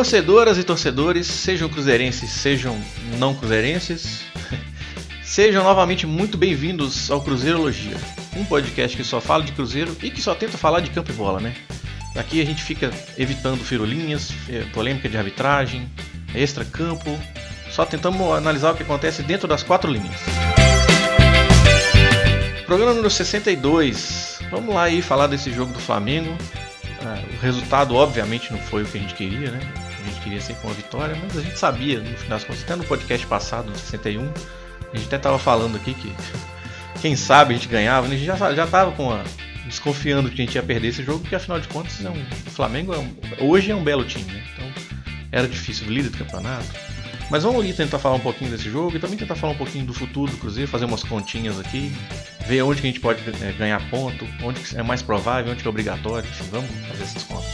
Torcedoras e torcedores, sejam cruzeirenses, sejam não cruzeirenses, sejam novamente muito bem-vindos ao Cruzeirologia, um podcast que só fala de Cruzeiro e que só tenta falar de campo e bola, né? Aqui a gente fica evitando firulinhas, polêmica de arbitragem, extra-campo, só tentamos analisar o que acontece dentro das quatro linhas. Programa número 62, vamos lá aí falar desse jogo do Flamengo. O resultado obviamente não foi o que a gente queria, né? A gente queria sempre uma vitória, mas a gente sabia, no final das contas, até no podcast passado, no 61, a gente até estava falando aqui que quem sabe a gente ganhava, a gente já estava desconfiando que a gente ia perder esse jogo, porque afinal de contas o Flamengo hoje é um belo time, né? Então era difícil, líder do campeonato. Mas vamos tentar falar um pouquinho desse jogo e também tentar falar um pouquinho do futuro do Cruzeiro, fazer umas continhas aqui, ver onde que a gente pode ganhar ponto, onde que é mais provável, onde que é obrigatório, enfim, vamos fazer essas contas.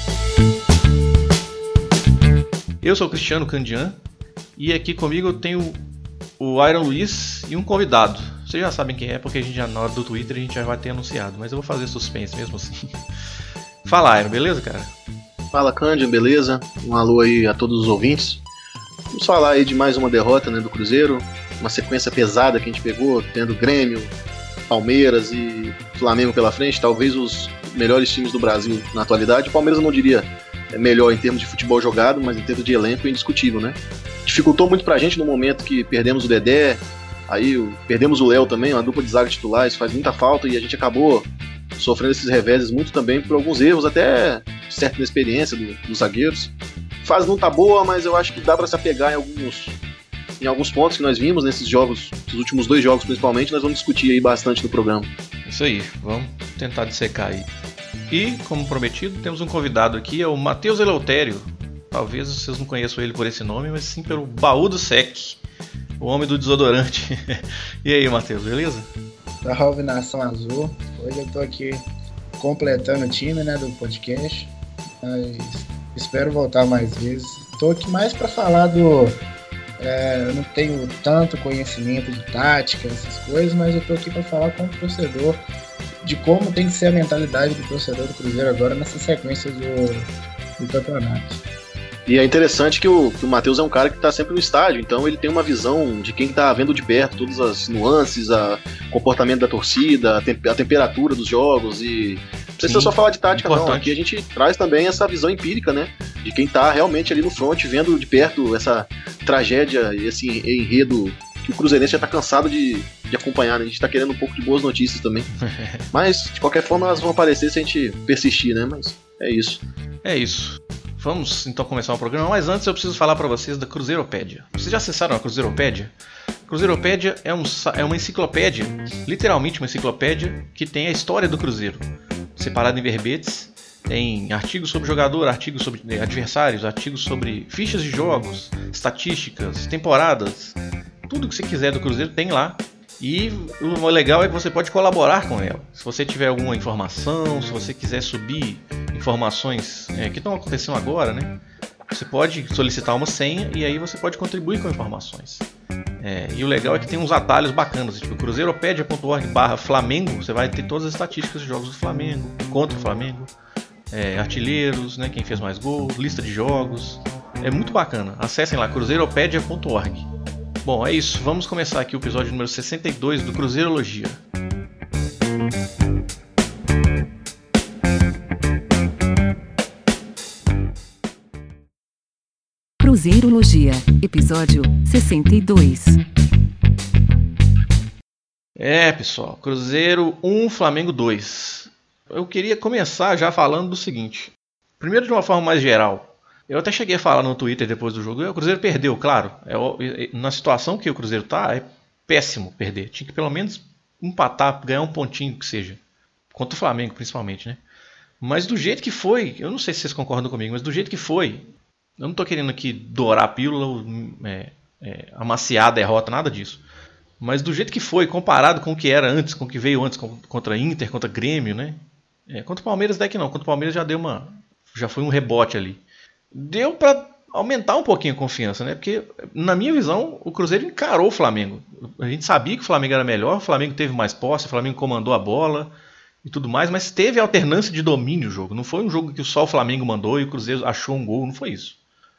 Eu sou o Cristiano Candian e aqui comigo eu tenho o Iron Luiz e um convidado. Vocês já sabem quem é, porque a gente já na hora do Twitter a gente já vai ter anunciado, mas eu vou fazer suspense mesmo assim. Fala, Iron, beleza, cara? Fala, Candian, beleza? Um alô aí a todos os ouvintes. Vamos falar aí de mais uma derrota, né, do Cruzeiro, uma sequência pesada que a gente pegou, tendo Grêmio, Palmeiras e Flamengo pela frente, talvez os melhores times do Brasil na atualidade. O Palmeiras eu não diria melhor em termos de futebol jogado, mas em termos de elenco é indiscutível, né? Dificultou muito pra gente no momento que perdemos o Dedé, aí perdemos o Léo também, uma dupla de zaga titular, isso faz muita falta e a gente acabou sofrendo esses reveses muito também por alguns erros, até certa inexperiência dos zagueiros. A fase não tá boa, mas eu acho que dá pra se apegar em alguns pontos que nós vimos nesses jogos, nos últimos dois jogos principalmente, nós vamos discutir aí bastante no programa. Isso aí, vamos tentar dissecar aí. E, como prometido, temos um convidado aqui, é o Matheus Eleutério. Talvez vocês não conheçam ele por esse nome, mas sim pelo Baú do Sec, o homem do desodorante. E aí, Matheus, beleza? Salve, Nação Azul. Hoje eu tô aqui completando o time, né, do podcast, mas espero voltar mais vezes. Tô aqui mais para falar eu não tenho tanto conhecimento de tática, essas coisas, mas eu tô aqui para falar com o torcedor de como tem que ser a mentalidade do torcedor do Cruzeiro agora nessa sequência do campeonato. E é interessante que o Matheus é um cara que está sempre no estádio, então ele tem uma visão de quem está vendo de perto todas as nuances, o comportamento da torcida, a temperatura dos jogos e... Não precisa só falar de tática, importante. Não. Aqui a gente traz também essa visão empírica, né? De quem tá realmente ali no front, vendo de perto essa tragédia e esse enredo que o cruzeirense já tá cansado de acompanhar, né? A gente tá querendo um pouco de boas notícias também. Mas, de qualquer forma, elas vão aparecer se a gente persistir, né? Mas é isso. É isso. Vamos então começar o programa, mas antes eu preciso falar para vocês da Cruzeiropédia. Vocês já acessaram a Cruzeiropédia? Cruzeiropédia é uma enciclopédia, literalmente uma enciclopédia, que tem a história do Cruzeiro, separada em verbetes. Tem artigos sobre jogador, artigos sobre adversários, artigos sobre fichas de jogos, estatísticas, temporadas. Tudo que você quiser do Cruzeiro tem lá. E o legal é que você pode colaborar com ela. Se você tiver alguma informação, se você quiser subir informações que estão acontecendo agora, né? Você pode solicitar uma senha e aí você pode contribuir com informações. E o legal é que tem uns atalhos bacanas, tipo cruzeiropedia.org/Flamengo, você vai ter todas as estatísticas de jogos do Flamengo, contra o Flamengo, artilheiros, né, quem fez mais gols, lista de jogos. É muito bacana. Acessem lá, cruzeiropedia.org. Bom, é isso. Vamos começar aqui o episódio número 62 do Cruzeirologia. Cruzeirologia, episódio 62. Pessoal, Cruzeiro 1, Flamengo 2. Eu queria começar já falando do seguinte. Primeiro, de uma forma mais geral. Eu até cheguei a falar no Twitter depois do jogo. O Cruzeiro perdeu, claro. Na situação que o Cruzeiro tá, é péssimo perder. Tinha que pelo menos empatar, ganhar um pontinho que seja. Contra o Flamengo, principalmente, né? Mas do jeito que foi, eu não sei se vocês concordam comigo, mas do jeito que foi, eu não tô querendo aqui dourar a pílula, amaciar a derrota, nada disso. Mas do jeito que foi, comparado com o que era antes, com o que veio antes contra Inter, contra Grêmio, né? Contra o Palmeiras até que não. Contra o Palmeiras já foi um rebote ali. Deu para aumentar um pouquinho a confiança, né? Porque, na minha visão, o Cruzeiro encarou o Flamengo. A gente sabia que o Flamengo era melhor, o Flamengo teve mais posse, o Flamengo comandou a bola e tudo mais, mas teve alternância de domínio o jogo. Não foi um jogo que só o Flamengo mandou e o Cruzeiro achou um gol, não foi isso.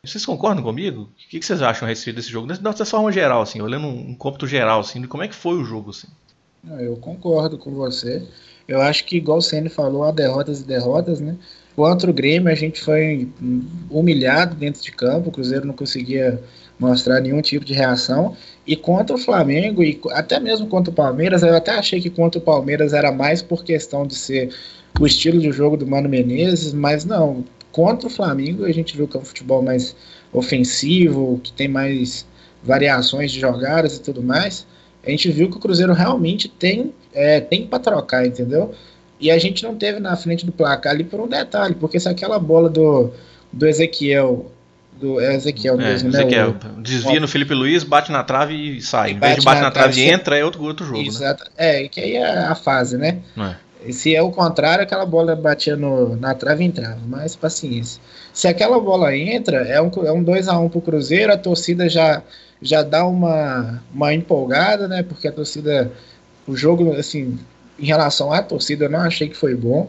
Vocês concordam comigo? O que vocês acham a respeito desse jogo? Dessa forma geral, assim, olhando um cômputo geral, assim, de como é que foi o jogo, assim. Eu concordo com você. Eu acho que, igual o Ceni falou, há derrotas e derrotas, né? Contra o Grêmio, a gente foi humilhado dentro de campo, o Cruzeiro não conseguia mostrar nenhum tipo de reação. E contra o Flamengo, e até mesmo contra o Palmeiras, eu até achei que contra o Palmeiras era mais por questão de ser o estilo de jogo do Mano Menezes, mas não. Contra o Flamengo, a gente viu que é um futebol mais ofensivo, que tem mais variações de jogadas e tudo mais. A gente viu que o Cruzeiro realmente tem para trocar, entendeu? E a gente não teve na frente do placar ali por um detalhe, porque se aquela bola do Ezequiel, Ezequiel mesmo, né? Ezequiel, desvia no Felipe Luiz, bate na trave e sai. Em vez de bate na trave e entra, é outro jogo. Exato. Né? Que aí é a fase, né? Se é o contrário, aquela bola batia na trave e entrava, mas paciência. Se aquela bola entra, é um 2-1 pro Cruzeiro, a torcida já dá uma empolgada, né? Porque a torcida, o jogo, assim, em relação à torcida, eu não achei que foi bom.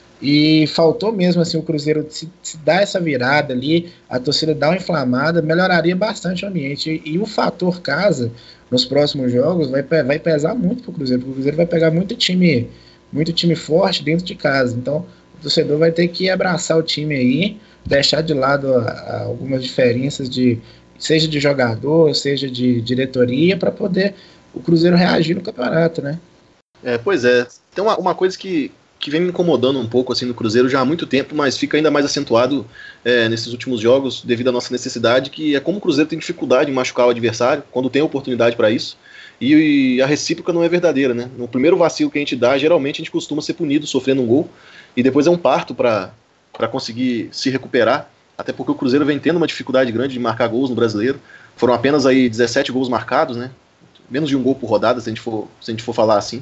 E faltou mesmo, assim, o Cruzeiro se dar essa virada ali, a torcida dar uma inflamada, melhoraria bastante o ambiente. E o fator casa, nos próximos jogos, vai pesar muito pro Cruzeiro, porque o Cruzeiro vai pegar muito time forte dentro de casa. Então, o torcedor vai ter que abraçar o time aí, deixar de lado algumas diferenças seja de jogador, seja de diretoria, para poder o Cruzeiro reagir no campeonato, né? Pois é. Tem uma coisa que vem me incomodando um pouco assim no Cruzeiro já há muito tempo, mas fica ainda mais acentuado nesses últimos jogos devido à nossa necessidade, que é como o Cruzeiro tem dificuldade em machucar o adversário quando tem oportunidade para isso. E a recíproca não é verdadeira, né? No primeiro vacilo que a gente dá, geralmente a gente costuma ser punido sofrendo um gol, e depois é um parto para conseguir se recuperar, até porque o Cruzeiro vem tendo uma dificuldade grande de marcar gols no Brasileiro. Foram apenas aí 17 gols marcados, né? Menos de um gol por rodada, se a gente for falar assim.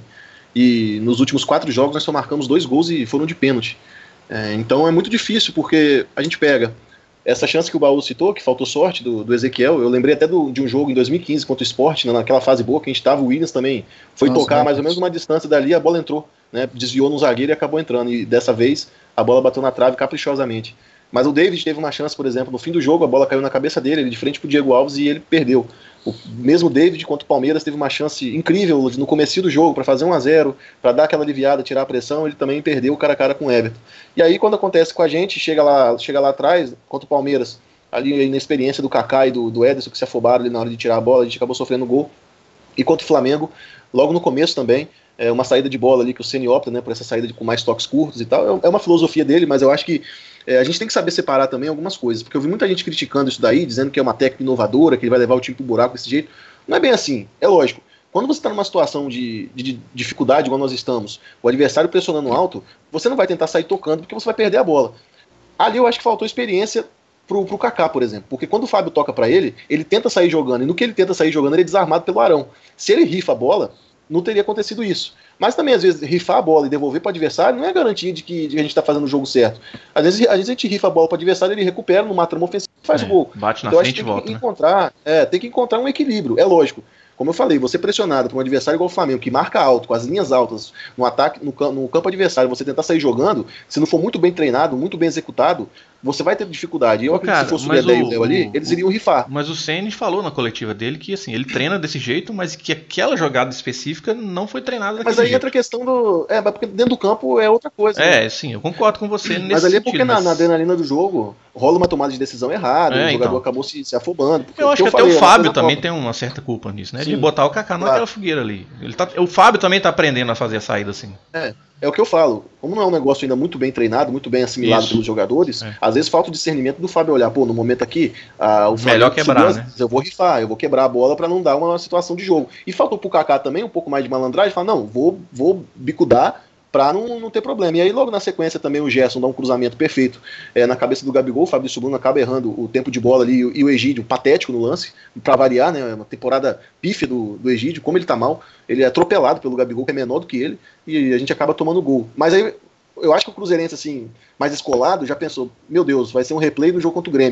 E nos últimos 4 jogos nós só marcamos 2 gols e foram de pênalti. Então é muito difícil, porque a gente pega essa chance que o Baú citou, que faltou sorte do Ezequiel. Eu lembrei até de um jogo em 2015 contra o Sport, naquela fase boa que a gente estava, o Williams também foi tocar mais ou menos uma distância dali, a bola entrou, né, desviou no zagueiro e acabou entrando, e dessa vez a bola bateu na trave caprichosamente. Mas o David teve uma chance, por exemplo, no fim do jogo, a bola caiu na cabeça dele, ele de frente pro Diego Alves e ele perdeu. O mesmo David contra o Palmeiras teve uma chance incrível no começo do jogo para fazer 1-0, para dar aquela aliviada, tirar a pressão, ele também perdeu cara a cara com o Everton. E aí quando acontece com a gente, chega lá atrás, contra o Palmeiras, ali na experiência do Kaká e do Ederson, que se afobaram ali na hora de tirar a bola, a gente acabou sofrendo gol. E contra o Flamengo, logo no começo também, uma saída de bola ali que o Ceni opta, né, por essa saída com mais toques curtos e tal, é uma filosofia dele, mas eu acho que a gente tem que saber separar também algumas coisas, porque eu vi muita gente criticando isso daí, dizendo que é uma técnica inovadora, que ele vai levar o time pro buraco desse jeito. Não é bem assim, é lógico. Quando você está numa situação de dificuldade, igual nós estamos, o adversário pressionando alto, você não vai tentar sair tocando, porque você vai perder a bola. Ali eu acho que faltou experiência pro Kaká, por exemplo, porque quando o Fábio toca para ele tenta sair jogando, e no que ele tenta sair jogando, ele é desarmado pelo Arão. Se ele rifa a bola, não teria acontecido isso. Mas também, às vezes, rifar a bola e devolver para o adversário não é garantia de que a gente está fazendo o jogo certo. Às vezes a gente rifa a bola para o adversário, ele recupera numa trama ofensiva e faz o gol. Bate na então, frente e volta. Tem que encontrar um equilíbrio, é lógico. Como eu falei, você pressionado por um adversário igual o Flamengo, que marca alto, com as linhas altas, no ataque, no campo adversário, você tentar sair jogando, se não for muito bem treinado, muito bem executado, você vai ter dificuldade. Eu acredito que se fosse o Dedé e o Léo ali, eles iriam rifar. Mas o Ceni falou na coletiva dele que assim, ele treina desse jeito, mas que aquela jogada específica não foi treinada daquele jeito. Mas aí entra a questão porque dentro do campo é outra coisa. Né? Sim, eu concordo com você nesse mas ali é sentido, porque na adrenalina do jogo rola uma tomada de decisão errada, o jogador acabou se afobando. Eu acho que até o Fábio também tem uma certa culpa nisso, né? Sim. De botar o Kaká naquela fogueira ali. O Fábio também tá aprendendo a fazer a saída assim. É o que eu falo. Como não é um negócio ainda muito bem treinado, muito bem assimilado pelos jogadores, às vezes falta o discernimento do Fábio olhar, no momento aqui, o melhor quebrar, né? Eu vou rifar, eu vou quebrar a bola pra não dar uma situação de jogo. E faltou pro Kaká também um pouco mais de malandragem, falar, não, vou bicudar pra não ter problema. E aí logo na sequência também o Gerson dá um cruzamento perfeito na cabeça do Gabigol, o Fabrício Bruno acaba errando o tempo de bola ali e o Egídio patético no lance, pra variar, né, uma temporada pífia do Egídio, como ele tá mal, ele é atropelado pelo Gabigol, que é menor do que ele, e a gente acaba tomando gol. Mas aí eu acho que o cruzeirense, assim, mais escolado, já pensou, meu Deus, vai ser um replay do jogo contra o Grêmio.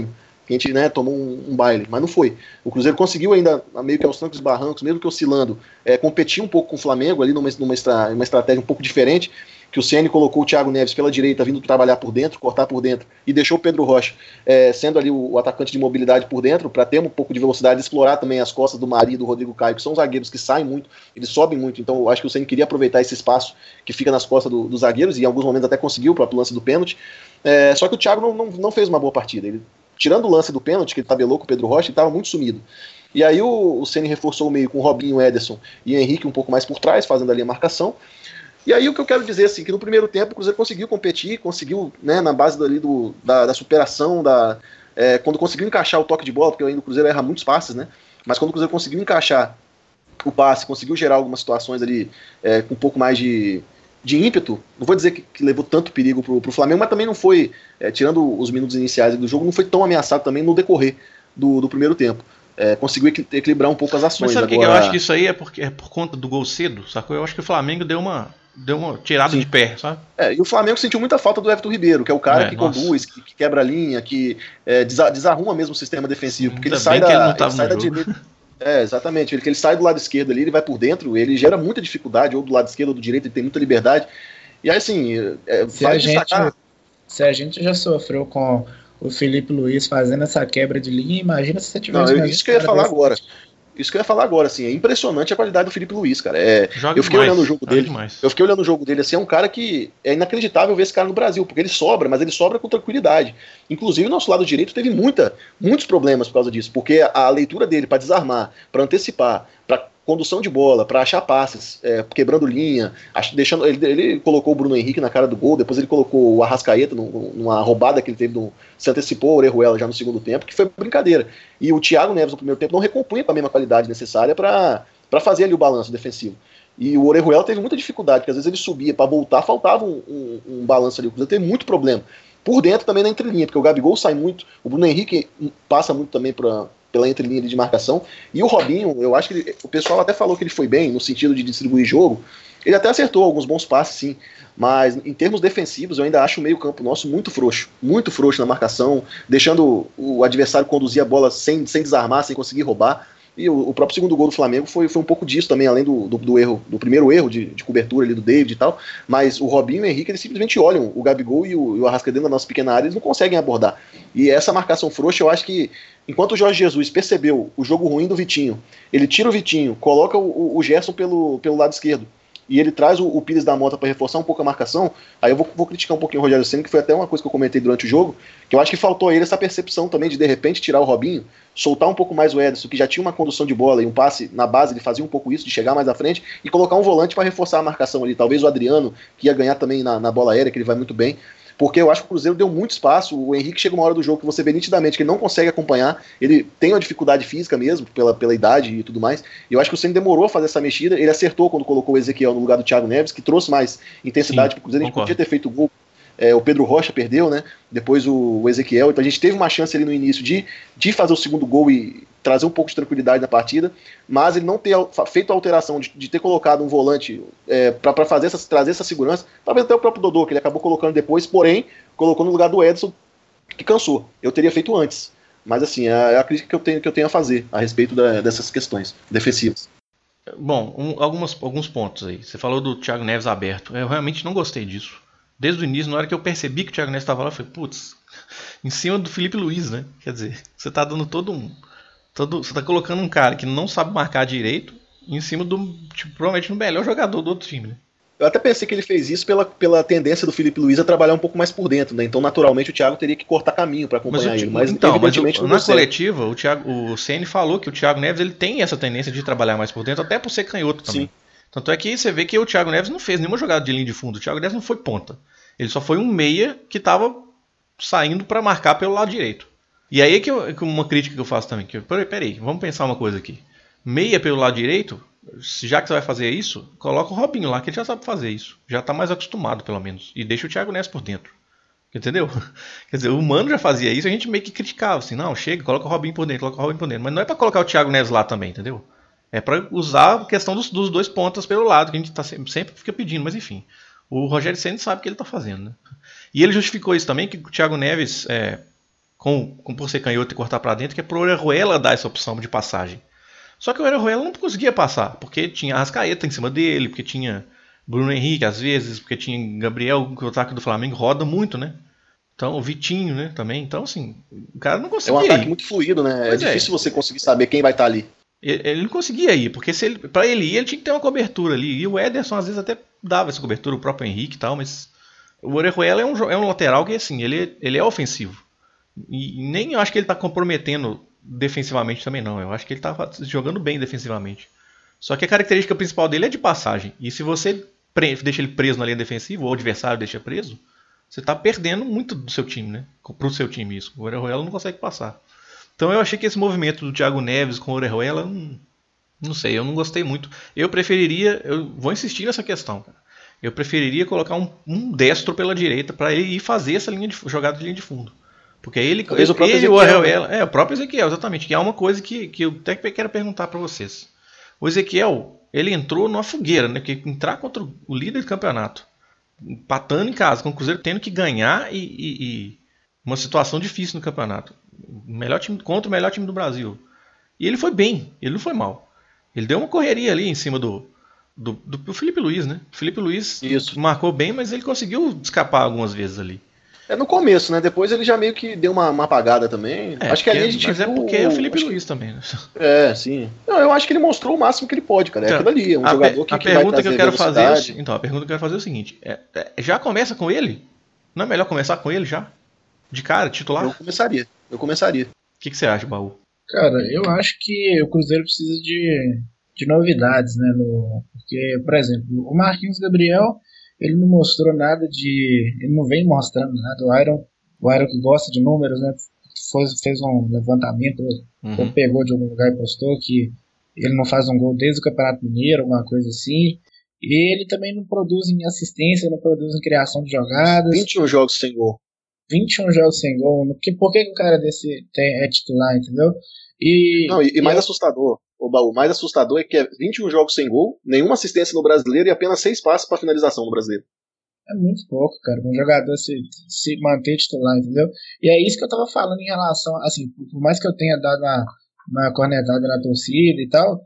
que a gente, né, tomou um baile, mas não foi. O Cruzeiro conseguiu ainda, meio que aos trancos e barrancos, mesmo que oscilando, competir um pouco com o Flamengo ali numa estratégia um pouco diferente, que o Ceni colocou o Thiago Neves pela direita, vindo trabalhar por dentro, cortar por dentro, e deixou o Pedro Rocha sendo ali o atacante de mobilidade por dentro, para ter um pouco de velocidade, explorar também as costas do Mari e do Rodrigo Caio, que são zagueiros que saem muito, eles sobem muito, então eu acho que o Ceni queria aproveitar esse espaço que fica nas costas dos zagueiros, e em alguns momentos até conseguiu o próprio lance do pênalti, só que o Thiago não fez uma boa partida. Ele, tirando o lance do pênalti, que ele tabelou com o Pedro Rocha, ele estava muito sumido. E aí o Ceni reforçou o meio com o Robinho, Ederson e Henrique um pouco mais por trás, fazendo ali a marcação. E aí o que eu quero dizer, assim, que no primeiro tempo o Cruzeiro conseguiu competir, conseguiu, né, na base dali da superação, quando conseguiu encaixar o toque de bola, porque ainda o Cruzeiro erra muitos passes, né? Mas quando o Cruzeiro conseguiu encaixar o passe, conseguiu gerar algumas situações ali com um pouco mais de ímpeto, não vou dizer que levou tanto perigo pro Flamengo, mas também não foi, tirando os minutos iniciais do jogo, não foi tão ameaçado também no decorrer do primeiro tempo. Conseguiu equilibrar um pouco as ações. Mas sabe o agora... que eu acho que isso aí é por conta do gol cedo, sacou? Eu acho que o Flamengo deu uma tirada Sim. de pé, sabe? E o Flamengo sentiu muita falta do Everton Ribeiro, que é o cara que conduz, que quebra a linha, que desarruma mesmo o sistema defensivo, porque ele sai da direita. Exatamente, ele sai do lado esquerdo ali, ele vai por dentro, ele gera muita dificuldade, ou do lado esquerdo ou do direito, ele tem muita liberdade. E aí, assim, se a gente já sofreu com o Felipe Luiz fazendo essa quebra de linha, imagina se você tivesse... Isso que eu ia falar agora. Isso que eu ia falar agora, assim, é impressionante a qualidade do Felipe Luiz, cara. Eu fiquei olhando o jogo dele. Eu fiquei olhando o jogo dele, assim, é um cara que é inacreditável ver esse cara no Brasil, porque ele sobra, mas ele sobra com tranquilidade. Inclusive, o nosso lado direito teve muitos problemas por causa disso, porque a leitura dele para desarmar, para antecipar, para condução de bola, para achar passes, quebrando linha, deixando ele colocou o Bruno Henrique na cara do gol, depois ele colocou o Arrascaeta numa roubada que ele teve, se antecipou o Orejuela já no segundo tempo, que foi brincadeira. E o Thiago Neves no primeiro tempo não recompunha com a mesma qualidade necessária para fazer ali o balanço defensivo. E o Orejuela teve muita dificuldade, porque às vezes ele subia para voltar, faltava um balanço ali, o Cruzeiro teve muito problema. Por dentro também na entrelinha, porque o Gabigol sai muito, o Bruno Henrique passa muito também pela entrelinha de marcação, e o Robinho, eu acho que o pessoal até falou que ele foi bem no sentido de distribuir jogo, ele até acertou alguns bons passes sim, mas em termos defensivos eu ainda acho o meio campo nosso muito frouxo na marcação, deixando o adversário conduzir a bola sem desarmar, sem conseguir roubar. E o próprio segundo gol do Flamengo foi um pouco disso também, além do erro, do primeiro erro de cobertura ali do David e tal, mas o Robinho e o Henrique, eles simplesmente olham o Gabigol e o Arrascaeta dentro da nossa pequena área, eles não conseguem abordar. E essa marcação frouxa, eu acho que, enquanto o Jorge Jesus percebeu o jogo ruim do Vitinho, ele tira o Vitinho, coloca o Gerson pelo lado esquerdo, e ele traz o Pires da Mota para reforçar um pouco a marcação, aí eu vou criticar um pouquinho o Rogério Ceni, que foi até uma coisa que eu comentei durante o jogo, que eu acho que faltou a ele essa percepção também de repente tirar o Robinho, soltar um pouco mais o Ederson, que já tinha uma condução de bola e um passe na base, ele fazia um pouco isso, de chegar mais à frente, e colocar um volante para reforçar a marcação ali, talvez o Adriano, que ia ganhar também na bola aérea, que ele vai muito bem, porque eu acho que o Cruzeiro deu muito espaço, o Henrique chega uma hora do jogo que você vê nitidamente que ele não consegue acompanhar, ele tem uma dificuldade física mesmo, pela idade e tudo mais, e eu acho que o Ceni demorou a fazer essa mexida, ele acertou quando colocou o Ezequiel no lugar do Thiago Neves, que trouxe mais intensidade para o Cruzeiro, a gente podia ter feito o gol, o Pedro Rocha perdeu, né? Depois o Ezequiel, então a gente teve uma chance ali no início de fazer o segundo gol e trazer um pouco de tranquilidade na partida, mas ele não ter feito a alteração de ter colocado um volante para trazer essa segurança, talvez até o próprio Dodô, que ele acabou colocando depois, porém, colocou no lugar do Edson, que cansou. Eu teria feito antes, mas assim, é a crítica que eu tenho a fazer a respeito dessas questões defensivas. Bom, alguns pontos aí. Você falou do Thiago Neves aberto, eu realmente não gostei disso. Desde o início, na hora que eu percebi que o Thiago Neves estava lá, eu falei, putz, em cima do Felipe Luiz, né? Quer dizer, você tá dando você tá colocando um cara que não sabe marcar direito em cima do, provavelmente, o melhor jogador do outro time, né? Eu até pensei que ele fez isso pela tendência do Felipe Luiz a trabalhar um pouco mais por dentro, né? Então, naturalmente, o Thiago teria que cortar caminho para acompanhar ele. Mas evidentemente, na coletiva, o Ceni falou que o Thiago Neves ele tem essa tendência de trabalhar mais por dentro, até por ser canhoto também. Sim. Tanto é que você vê que o Thiago Neves não fez nenhuma jogada de linha de fundo. O Thiago Neves não foi ponta. Ele só foi um meia que estava saindo para marcar pelo lado direito. E aí que uma crítica que eu faço também. Peraí, vamos pensar uma coisa aqui. Meia pelo lado direito, já que você vai fazer isso, coloca o Robinho lá, que ele já sabe fazer isso. Já está mais acostumado, pelo menos. E deixa o Thiago Neves por dentro. Entendeu? Quer dizer, o Mano já fazia isso, a gente meio que criticava. Assim, não, chega, coloca o Robinho por dentro, Mas não é para colocar o Thiago Neves lá também, entendeu? É para usar a questão dos dois pontas pelo lado, que a gente sempre fica pedindo, mas enfim. O Rogério Ceni sabe o que ele está fazendo, né? E ele justificou isso também, que o Thiago Neves por ser canhoto e cortar pra dentro, que é pro Orejuela dar essa opção de passagem. Só que o Orejuela não conseguia passar, porque tinha Arrascaeta em cima dele, porque tinha Bruno Henrique às vezes, porque tinha Gabriel, que o ataque do Flamengo roda muito, né? Então, o Vitinho, né, também. Então, assim, o cara não conseguia ir. É um ataque ir. muito fluido, né? Pois é difícil você conseguir saber quem vai estar ali. Ele não conseguia ir, porque pra ele ir, ele tinha que ter uma cobertura ali. E o Ederson, às vezes, até dava essa cobertura, o próprio Henrique e tal, mas o Orejuela é um lateral que, assim, ele é ofensivo. E nem eu acho que ele tá comprometendo defensivamente também, não. Eu acho que ele tá jogando bem defensivamente. Só que a característica principal dele é de passagem. E se você deixa ele preso na linha defensiva, ou o adversário deixa preso, você tá perdendo muito do seu time, né? Pro seu time isso. O Orejuela não consegue passar. Então eu achei que esse movimento do Thiago Neves com o Orejuela, não sei, eu não gostei muito. Eu vou insistir nessa questão, cara. Eu preferiria colocar um destro pela direita para ele ir fazer essa jogada de linha de fundo. Porque o Orejuela, o próprio Ezequiel, exatamente, que é uma coisa que eu até quero perguntar para vocês. O Ezequiel, ele entrou numa fogueira, né? Porque entrar contra o líder do campeonato, empatando em casa, com o Cruzeiro tendo que ganhar e uma situação difícil no campeonato. Contra o melhor time do Brasil. E ele foi bem, ele não foi mal. Ele deu uma correria ali em cima do Felipe Luiz, né? O Felipe Luiz marcou bem, mas ele conseguiu escapar algumas vezes ali. É no começo, né? Depois ele já meio que deu uma apagada também. Acho que ali a gente viu... porque é o Felipe Luiz também, né? Sim. Não, eu acho que ele mostrou o máximo que ele pode, cara. É aquilo ali, é um jogador que vai trazer a pergunta que eu quero fazer é o seguinte. Já começa com ele? Não é melhor começar com ele já? De cara, titular? Eu começaria. O que você acha, Baú? Cara, eu acho que o Cruzeiro precisa de novidades, né? Porque, por exemplo, o Marquinhos Gabriel, ele não mostrou nada ele não vem mostrando nada. O Iron que gosta de números, né? Fez um levantamento, ou pegou de algum lugar e postou que ele não faz um gol desde o Campeonato Mineiro, alguma coisa assim. E ele também não produz em assistência, não produz em criação de jogadas. 21 jogos sem gol. 21 jogos sem gol. Por que o cara desse é titular, entendeu? E mais assustador, o Baú, mais assustador é que é 21 jogos sem gol, nenhuma assistência no Brasileiro e apenas 6 passes para finalização no Brasileiro. É muito pouco, cara, pra um jogador se manter titular, entendeu? E é isso que eu tava falando em relação, assim, por mais que eu tenha dado uma cornetada na torcida e tal,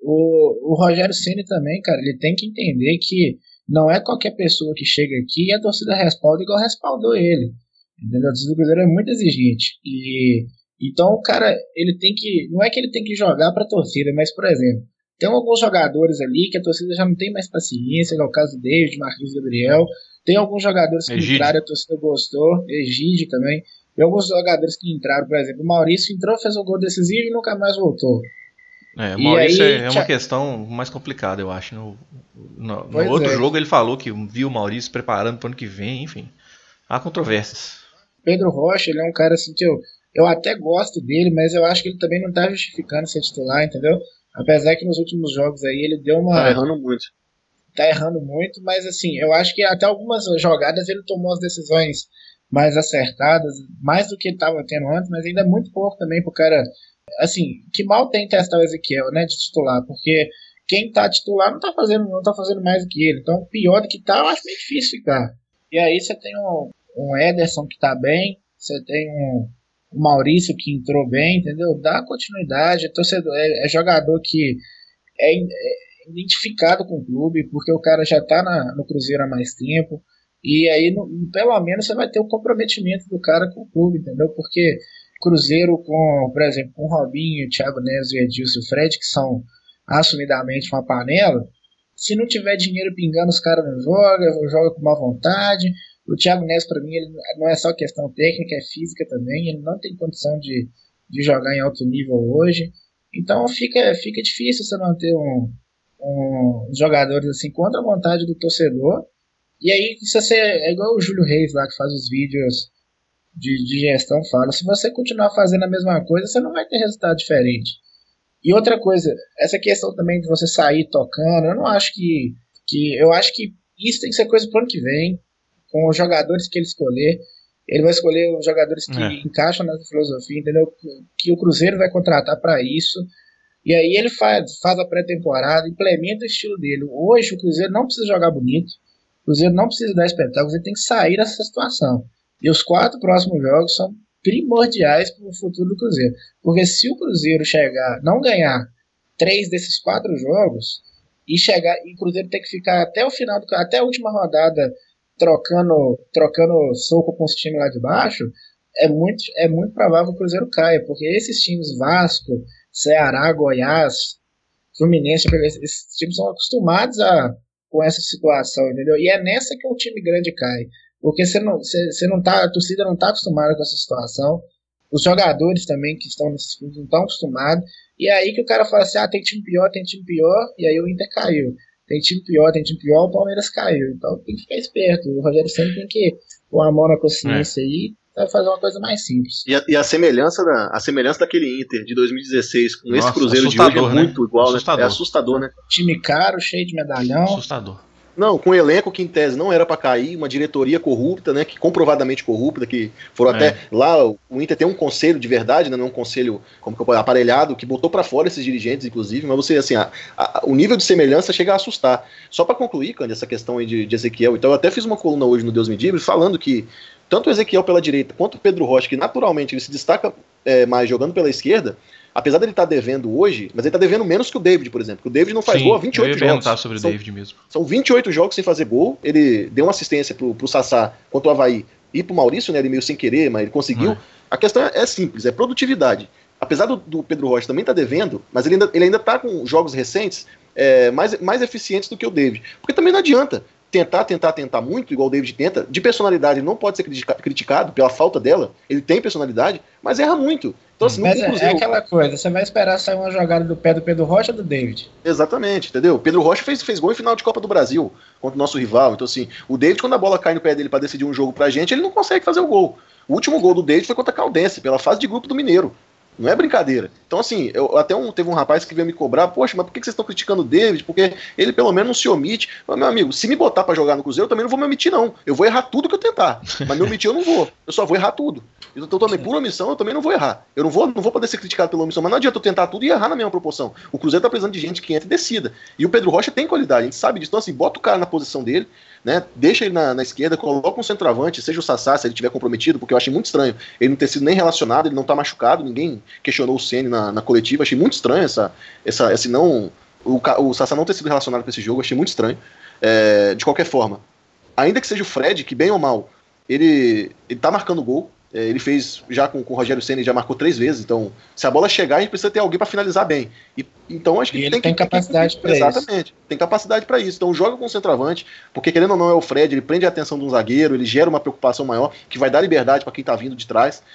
o Rogério Ceni também, cara, ele tem que entender que não é qualquer pessoa que chega aqui e a torcida respalda igual respaldou ele, entendeu? A torcida do Cruzeiro é muito exigente então o cara, ele tem que, não é que ele tem que jogar pra torcida, mas, por exemplo, tem alguns jogadores ali que a torcida já não tem mais paciência, que é o caso do David, Marquinhos Gabriel. Tem alguns jogadores que entraram, a torcida gostou, Egídio também. Tem alguns jogadores que entraram, por exemplo, o Maurício entrou, fez um gol decisivo e nunca mais voltou. O Maurício é uma questão mais complicada, eu acho. No outro jogo ele falou que viu o Maurício preparando para o ano que vem, enfim. Há controvérsias. Pedro Rocha, ele é um cara assim que eu até gosto dele, mas eu acho que ele também não está justificando ser titular, entendeu? Apesar que nos últimos jogos aí ele deu uma... Tá errando muito. Tá errando muito, mas assim, eu acho que até algumas jogadas ele tomou as decisões mais acertadas, mais do que ele estava tendo antes, mas ainda é muito pouco também pro cara, assim, que mal tem testar o Ezequiel, né, de titular, porque quem tá titular não tá fazendo mais do que ele, então pior do que tá, eu acho meio difícil ficar. E aí você tem um Ederson que tá bem, você tem um Maurício que entrou bem, entendeu? Dá continuidade, é jogador que é identificado com o clube, porque o cara já tá no Cruzeiro há mais tempo, e aí pelo menos você vai ter o comprometimento do cara com o clube, entendeu? Porque Cruzeiro por exemplo, com o Robinho, o Thiago Neves, o Edilson e o Fred, que são assumidamente uma panela, se não tiver dinheiro pingando, os caras não joga com má vontade. O Thiago Neves, para mim, ele não é só questão técnica, é física também. Ele não tem condição de jogar em alto nível hoje. Então fica difícil você manter uns jogadores assim contra a vontade do torcedor. E aí, se você é igual o Júlio Reis lá, que faz os vídeos de gestão, fala: se você continuar fazendo a mesma coisa, você não vai ter resultado diferente. E outra coisa, essa questão também de você sair tocando, eu não acho eu acho que isso tem que ser coisa pro ano que vem, com os jogadores que ele escolher. Ele vai escolher os jogadores que encaixam nessa filosofia, entendeu? Que o Cruzeiro vai contratar para isso. E aí ele faz a pré-temporada, implementa o estilo dele. Hoje o Cruzeiro não precisa jogar bonito, o Cruzeiro não precisa dar espetáculos, ele tem que sair dessa situação. E os 4 próximos jogos são primordiais para o futuro do Cruzeiro. Porque se o Cruzeiro não ganhar 3 desses 4 jogos, e o Cruzeiro ter que ficar até o final, até a última rodada trocando soco com os times lá de baixo, é muito provável que o Cruzeiro caia, porque esses times Vasco, Ceará, Goiás, Fluminense, esses times são acostumados com essa situação, entendeu? E é nessa que o time grande cai, porque a torcida não está acostumada com essa situação, os jogadores também que estão nesses times não estão acostumados, e é aí que o cara fala assim, tem time pior, e aí o Inter caiu. Tem time pior, o Palmeiras caiu. Então tem que ficar esperto. O Rogério sempre tem que pôr a mão na consciência aí pra fazer uma coisa mais simples. E a semelhança daquele Inter de 2016 com esse Cruzeiro de hoje é muito igual, assustador. Né? É assustador, né? Time caro, cheio de medalhão. Assustador. Não, com um elenco que em tese não era pra cair, uma diretoria corrupta, né, que comprovadamente corrupta, que foram até lá, o Inter tem um conselho de verdade, né, não um conselho aparelhado, que botou pra fora esses dirigentes, inclusive, mas você, assim, o nível de semelhança chega a assustar. Só pra concluir, Cândido, essa questão aí de Ezequiel, então eu até fiz uma coluna hoje no Deus Me Livre, falando que tanto o Ezequiel pela direita, quanto o Pedro Rocha, que naturalmente ele se destaca mais jogando pela esquerda, apesar dele estar devendo hoje, mas ele está devendo menos que o David, por exemplo. O David não faz gol há 28 jogos. Sobre o David mesmo. São 28 jogos sem fazer gol. Ele deu uma assistência pro Sassá contra o Avaí e pro Maurício, né? Ele meio sem querer, mas ele conseguiu. A questão é simples, é produtividade. Apesar do Pedro Rocha também estar devendo, mas ele ainda está com jogos recentes mais eficientes do que o David. Porque também não adianta tentar muito, igual o David tenta. De personalidade, ele não pode ser criticado pela falta dela. Ele tem personalidade, mas erra muito. Então, assim, mas é aquela coisa, você vai esperar sair uma jogada do pé do Pedro Rocha ou do David? Exatamente, entendeu? Pedro Rocha fez gol em final de Copa do Brasil contra o nosso rival. Então, assim, o David, quando a bola cai no pé dele pra decidir um jogo pra gente, ele não consegue fazer o gol. O último gol do David foi contra a Caldense, pela fase de grupo do Mineiro. Não é brincadeira. Então, assim, teve um rapaz que veio me cobrar, poxa, mas por que vocês estão criticando o David? Porque ele pelo menos não se omite. Mas, meu amigo, se me botar pra jogar no Cruzeiro, eu também não vou me omitir, não. Eu vou errar tudo que eu tentar. Mas me omitir eu não vou. Eu só vou errar tudo. Então, também, por omissão, eu também não vou errar. Eu não vou poder ser criticado pela omissão, mas não adianta eu tentar tudo e errar na mesma proporção. O Cruzeiro tá precisando de gente que entra e decida. E o Pedro Rocha tem qualidade, a gente sabe disso. Então, assim, bota o cara na posição dele, né? Deixa ele na esquerda, coloca um centroavante, seja o Sassá, se ele estiver comprometido, porque eu achei muito estranho ele não ter sido nem relacionado, ele não tá machucado, ninguém questionou o Ceni na coletiva, achei muito estranho o Sassá não ter sido relacionado para esse jogo, achei muito estranho. De qualquer forma, ainda que seja o Fred, que bem ou mal, ele tá marcando gol. Ele fez já com o Rogério Ceni, já marcou 3 vezes. Então, se a bola chegar, a gente precisa ter alguém para finalizar bem. Então, acho que ele tem capacidade para isso. Exatamente, tem capacidade para isso. Então, joga com o centroavante, porque querendo ou não é o Fred, ele prende a atenção de um zagueiro, ele gera uma preocupação maior, que vai dar liberdade para quem tá vindo de trás.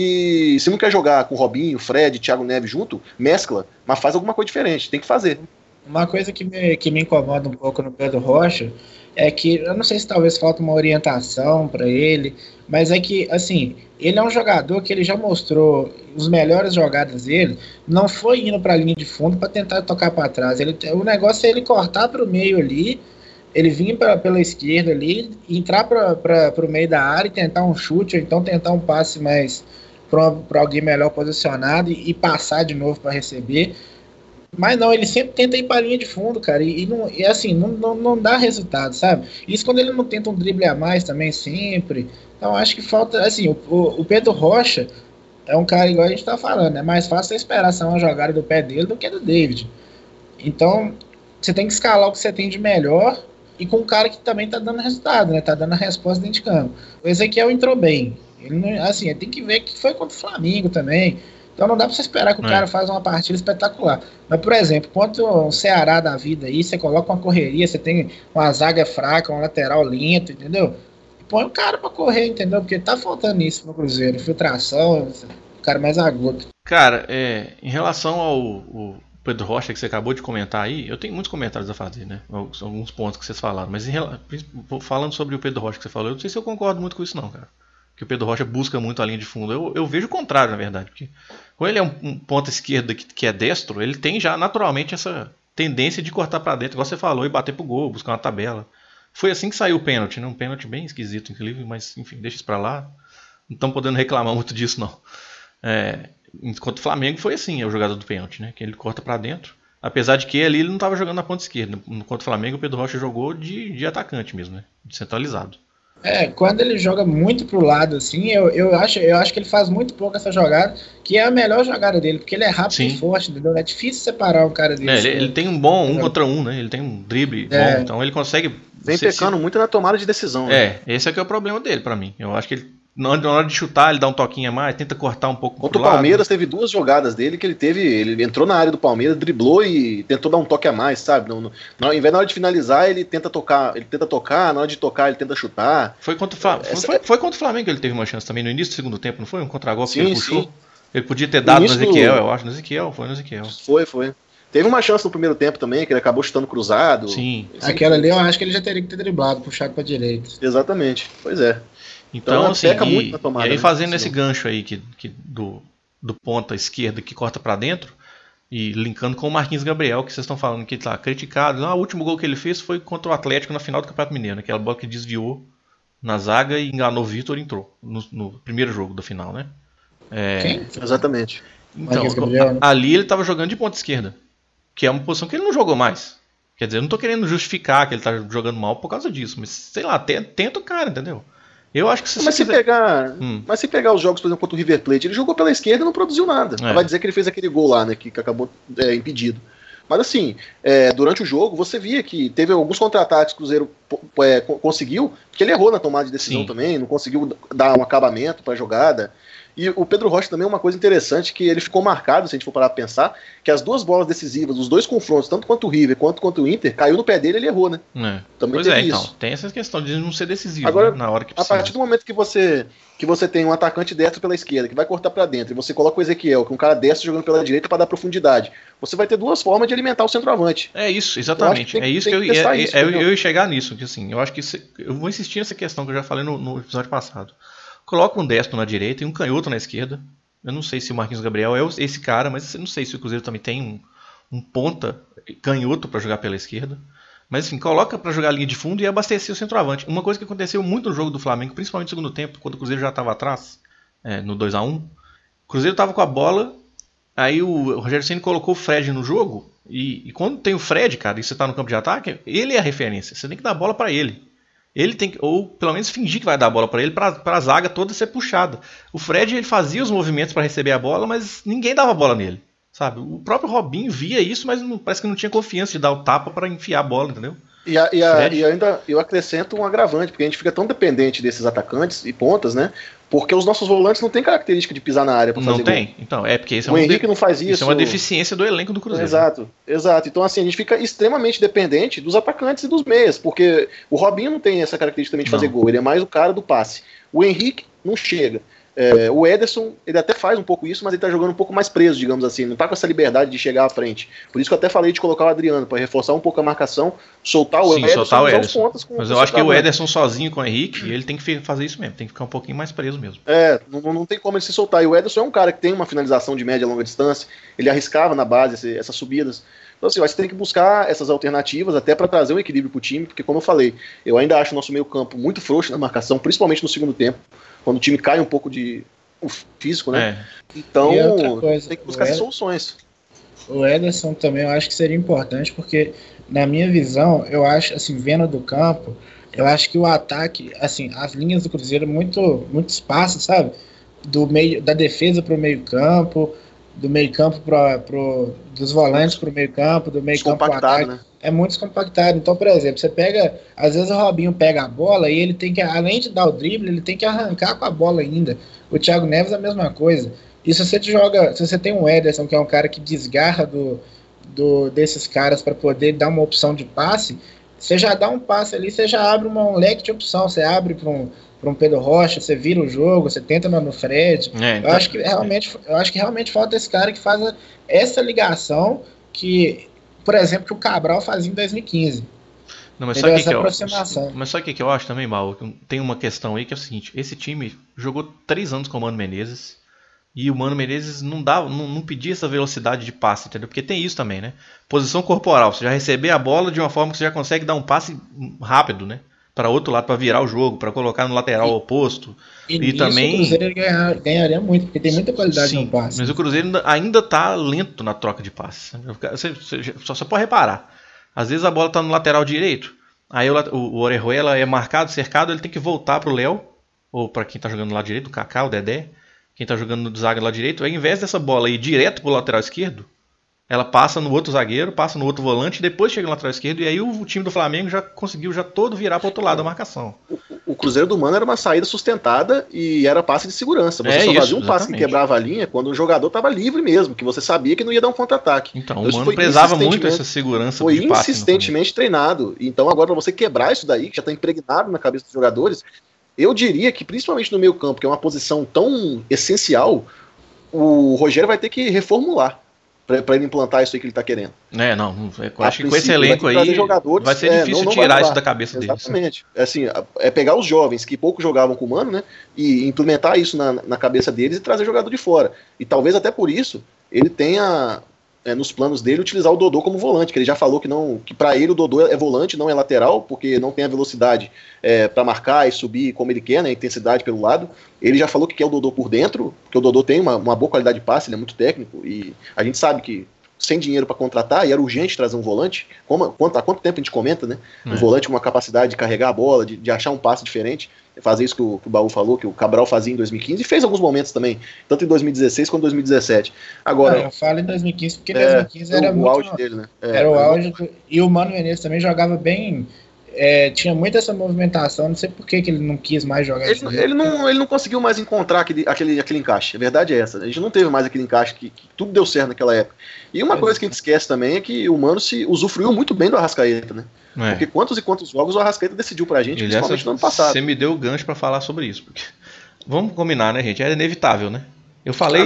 E se não quer jogar com o Robinho, Fred, Thiago Neves junto, mescla, mas faz alguma coisa diferente, tem que fazer. Uma coisa que me incomoda um pouco no Pedro Rocha é que, eu não sei se talvez falta uma orientação para ele, mas é que, assim, ele é um jogador que ele já mostrou os melhores jogadas dele, não foi indo para a linha de fundo para tentar tocar para trás. O negócio é ele cortar para o meio ali, ele vir pela esquerda ali, entrar para o meio da área e tentar um chute, ou então tentar um passe mais para alguém melhor posicionado e passar de novo para receber. Mas não, ele sempre tenta ir pra linha de fundo, cara, e assim, não dá resultado, sabe? Isso quando ele não tenta um drible a mais também, sempre. Então acho que falta, assim, o Pedro Rocha é um cara igual a gente tá falando, é mais fácil você esperar sair uma jogada do pé dele do que do David. Então, você tem que escalar o que você tem de melhor e com um cara que também tá dando resultado, né? Tá dando a resposta dentro de campo. O Ezequiel entrou bem. Ele não, assim, tem que ver que foi contra o Flamengo também. Então não dá pra você esperar que o cara faça uma partida espetacular. Mas, por exemplo, quanto um Ceará da vida aí, você coloca uma correria, você tem uma zaga fraca, um lateral lento, entendeu? E põe o cara pra correr, entendeu? Porque tá faltando isso no Cruzeiro. Infiltração, o cara mais agudo. Cara, em relação ao Pedro Rocha que você acabou de comentar aí, eu tenho muitos comentários a fazer, né? Alguns pontos que vocês falaram. Mas falando sobre o Pedro Rocha que você falou, eu não sei se eu concordo muito com isso não, cara. Que o Pedro Rocha busca muito a linha de fundo. Eu vejo o contrário, na verdade. Porque quando ele é um ponta esquerda que é destro, ele tem já naturalmente essa tendência de cortar para dentro, igual você falou, e bater pro gol, buscar uma tabela. Foi assim que saiu o pênalti, né? Um pênalti bem esquisito, incrível, mas enfim, deixa isso para lá. Não estamos podendo reclamar muito disso, não. Enquanto o Flamengo foi assim, o jogador do pênalti, né? Que ele corta para dentro. Apesar de que ali ele não estava jogando na ponta esquerda. Enquanto o Flamengo, o Pedro Rocha jogou de atacante mesmo, né? De centralizado. Quando ele joga muito pro lado, assim, eu acho que ele faz muito pouco essa jogada, que é a melhor jogada dele, porque ele é rápido e forte, entendeu? É difícil separar um cara desse. Ele tem um bom 1 contra 1, né? Ele tem um drible bom, então ele consegue... Vem pecando muito na tomada de decisão. Né? Esse é que é o problema dele, pra mim. Eu acho que ele, na hora de chutar, ele dá um toquinho a mais, tenta cortar um pouco contra o Palmeiras, teve 2 jogadas dele que ele entrou na área do Palmeiras, driblou e tentou dar um toque a mais, sabe? Ao invés na hora de finalizar, ele tenta tocar, na hora de tocar, ele tenta chutar. Foi contra o Flamengo que ele teve uma chance também no início do segundo tempo, não foi? Um contra-golpe que ele puxou? Sim. Ele podia ter dado no Ezequiel, eu acho. No Ezequiel. Foi. Teve uma chance no primeiro tempo também, que ele acabou chutando cruzado. Sim. Aquela ali eu acho que ele já teria que ter driblado, puxado pra direita. Exatamente, pois é. Então assim, muito na tomada, e aí fazendo esse gancho aí do ponta esquerda que corta pra dentro, e linkando com o Marquinhos Gabriel, que vocês estão falando que tá criticado. O último gol que ele fez foi contra o Atlético na final do Campeonato Mineiro, aquela bola que desviou na zaga e enganou o Vitor e entrou no primeiro jogo da final, né? Quem? Exatamente. Então, ali ele tava jogando de ponta esquerda, que é uma posição que ele não jogou mais. Quer dizer, eu não tô querendo justificar que ele tá jogando mal por causa disso, mas sei lá, tenta o cara, entendeu? Eu acho que se pegar os jogos, por exemplo, contra o River Plate, ele jogou pela esquerda e não produziu nada. Vai dizer que ele fez aquele gol lá, né, que acabou impedido. Mas assim, durante o jogo, você via que teve alguns contra-ataques que o Cruzeiro conseguiu, que ele errou na tomada de decisão também, não conseguiu dar um acabamento para a jogada. E o Pedro Rocha também é uma coisa interessante, que ele ficou marcado, se a gente for parar pra pensar, que as 2 bolas decisivas, os 2 confrontos, tanto quanto o River quanto o Inter, caiu no pé dele e ele errou, né? Também teve isso. Então, tem essa questão de não ser decisivo. Agora, né? Na hora que precisa. A partir do momento que você tem um atacante destro pela esquerda, que vai cortar pra dentro, e você coloca o Ezequiel, que é um cara destro jogando pela direita para dar profundidade, você vai ter 2 formas de alimentar o centroavante. É isso, exatamente. Eu ia chegar nisso, que assim, eu acho que eu vou insistir nessa questão que eu já falei no episódio passado. Coloca um destro na direita e um canhoto na esquerda. Eu não sei se o Marquinhos Gabriel é esse cara, mas eu não sei se o Cruzeiro também tem um ponta canhoto para jogar pela esquerda. Mas enfim, coloca para jogar a linha de fundo e abastecer o centroavante. Uma coisa que aconteceu muito no jogo do Flamengo, principalmente no segundo tempo, quando o Cruzeiro já estava atrás, no 2-1. O Cruzeiro estava com a bola, aí o Rogério Ceni colocou o Fred no jogo. E quando tem o Fred, cara, e você está no campo de ataque, ele é a referência. Você tem que dar a bola para ele. Ele tem que, ou pelo menos fingir que vai dar a bola para ele, para a zaga toda ser puxada. O Fred, ele fazia os movimentos para receber a bola, mas ninguém dava a bola nele, sabe? O próprio Robinho via isso, mas parece que não tinha confiança de dar o tapa para enfiar a bola, entendeu? E ainda eu acrescento um agravante, porque a gente fica tão dependente desses atacantes e pontas, né? Porque os nossos volantes não têm característica de pisar na área para fazer gol. Não tem, então, porque isso o Henrique não faz isso. Isso é uma deficiência do elenco do Cruzeiro. Exato. Então assim, a gente fica extremamente dependente dos atacantes e dos meias, porque o Robinho não tem essa característica também de fazer gol, ele é mais o cara do passe. O Henrique não chega. O Ederson, ele até faz um pouco isso, mas ele tá jogando um pouco mais preso, digamos assim, não tá com essa liberdade de chegar à frente. Por isso que eu até falei de colocar o Adriano, para reforçar um pouco a marcação, soltar o Ederson e usar os pontas. Mas eu acho que o Ederson sozinho com o Henrique, ele tem que fazer isso mesmo, tem que ficar um pouquinho mais preso mesmo. Não tem como ele se soltar. E o Ederson é um cara que tem uma finalização de média e longa distância, ele arriscava na base essas subidas. Então assim, você tem que buscar essas alternativas até para trazer um equilíbrio pro time, porque como eu falei, eu ainda acho o nosso meio campo muito frouxo na marcação, principalmente no segundo tempo, quando o time cai um pouco o físico, né? Então, tem que buscar essas soluções. O Ederson também eu acho que seria importante, porque na minha visão, eu acho, assim, vendo do campo, eu acho que o ataque, assim, as linhas do Cruzeiro muito espaço, sabe? Da defesa pro meio campo, do meio campo dos volantes pro meio campo, do meio campo pro ataque. Né? É muito descompactado. Então, por exemplo, você pega, às vezes o Robinho pega a bola e ele tem que, além de dar o drible, ele tem que arrancar com a bola ainda. O Thiago Neves é a mesma coisa. E se você tem um Ederson, que é um cara que desgarra desses caras para poder dar uma opção de passe, você já dá um passe ali, você já abre um leque de opção, você abre para um Pedro Rocha, você vira o jogo, você tenta no Fred. Eu acho que realmente falta esse cara que faz essa ligação que, por exemplo, que o Cabral fazia em 2015. Não, mas sabe o que eu acho também, Mal? Tem uma questão aí que é o seguinte: esse time jogou 3 anos com o Mano Menezes e o Mano Menezes não pedia essa velocidade de passe, entendeu? Porque tem isso também, né? Posição corporal, você já receber a bola de uma forma que você já consegue dar um passe rápido, né? Para outro lado, para virar o jogo, para colocar no lateral oposto. E também o Cruzeiro ganharia muito, porque tem muita qualidade no passe. Mas o Cruzeiro ainda está lento na troca de passes. Você só pode reparar. Às vezes a bola está no lateral direito, Aí o Orejuela é marcado, cercado, ele tem que voltar pro Léo, ou pra quem tá jogando do lado direito, o Kaká, o Dedé, quem tá jogando no zaga do lado direito. Aí, ao invés dessa bola ir direto pro lateral esquerdo, ela passa no outro zagueiro, passa no outro volante, e depois chega no lateral esquerdo, e aí o time do Flamengo já conseguiu todo virar pro outro lado da marcação. O Cruzeiro do Mano era uma saída sustentada e era passe de segurança. Você só fazia um passe que quebrava a linha quando o jogador estava livre mesmo, que você sabia que não ia dar um contra-ataque. Então o Mano prezava muito essa segurança de passe. Foi insistentemente treinado. Então agora, para você quebrar isso daí, que já está impregnado na cabeça dos jogadores, eu diria que principalmente no meio campo, que é uma posição tão essencial, o Rogério vai ter que reformular para ele implantar isso aí que ele está querendo. Eu acho que com esse elenco aí vai ser difícil tirar isso da cabeça deles. Exatamente. Assim, é pegar os jovens que pouco jogavam com o Mano, né, e implementar isso na cabeça deles e trazer jogador de fora. E talvez até por isso ele tenha nos planos dele utilizar o Dodô como volante, que ele já falou que para ele o Dodô é volante, não é lateral, porque não tem a velocidade para marcar e subir como ele quer, né, a intensidade pelo lado. Ele já falou que quer o Dodô por dentro, porque o Dodô tem uma boa qualidade de passe, ele é muito técnico, e a gente sabe que sem dinheiro para contratar, e era urgente trazer um volante, há quanto tempo a gente comenta, né? Um volante com uma capacidade de carregar a bola, de achar um passe diferente, fazer isso que o Baú falou, que o Cabral fazia em 2015, e fez alguns momentos também, tanto em 2016 quanto em 2017. Agora, eu falo em 2015 porque 2015 era o auge dele, né? Era o auge, e o Mano Menezes também jogava bem. Tinha muito essa movimentação, não sei por que ele não quis mais jogar. Ele não conseguiu mais encontrar aquele encaixe, a verdade é essa. A gente não teve mais aquele encaixe que tudo deu certo naquela época. E uma coisa que a gente esquece também é que o Mano se usufruiu muito bem do Arrascaeta, né? Porque quantos e quantos jogos o Arrascaeta decidiu pra gente, principalmente no ano passado. Você me deu o gancho pra falar sobre isso, porque vamos combinar, né, gente? Era inevitável, né? Eu falei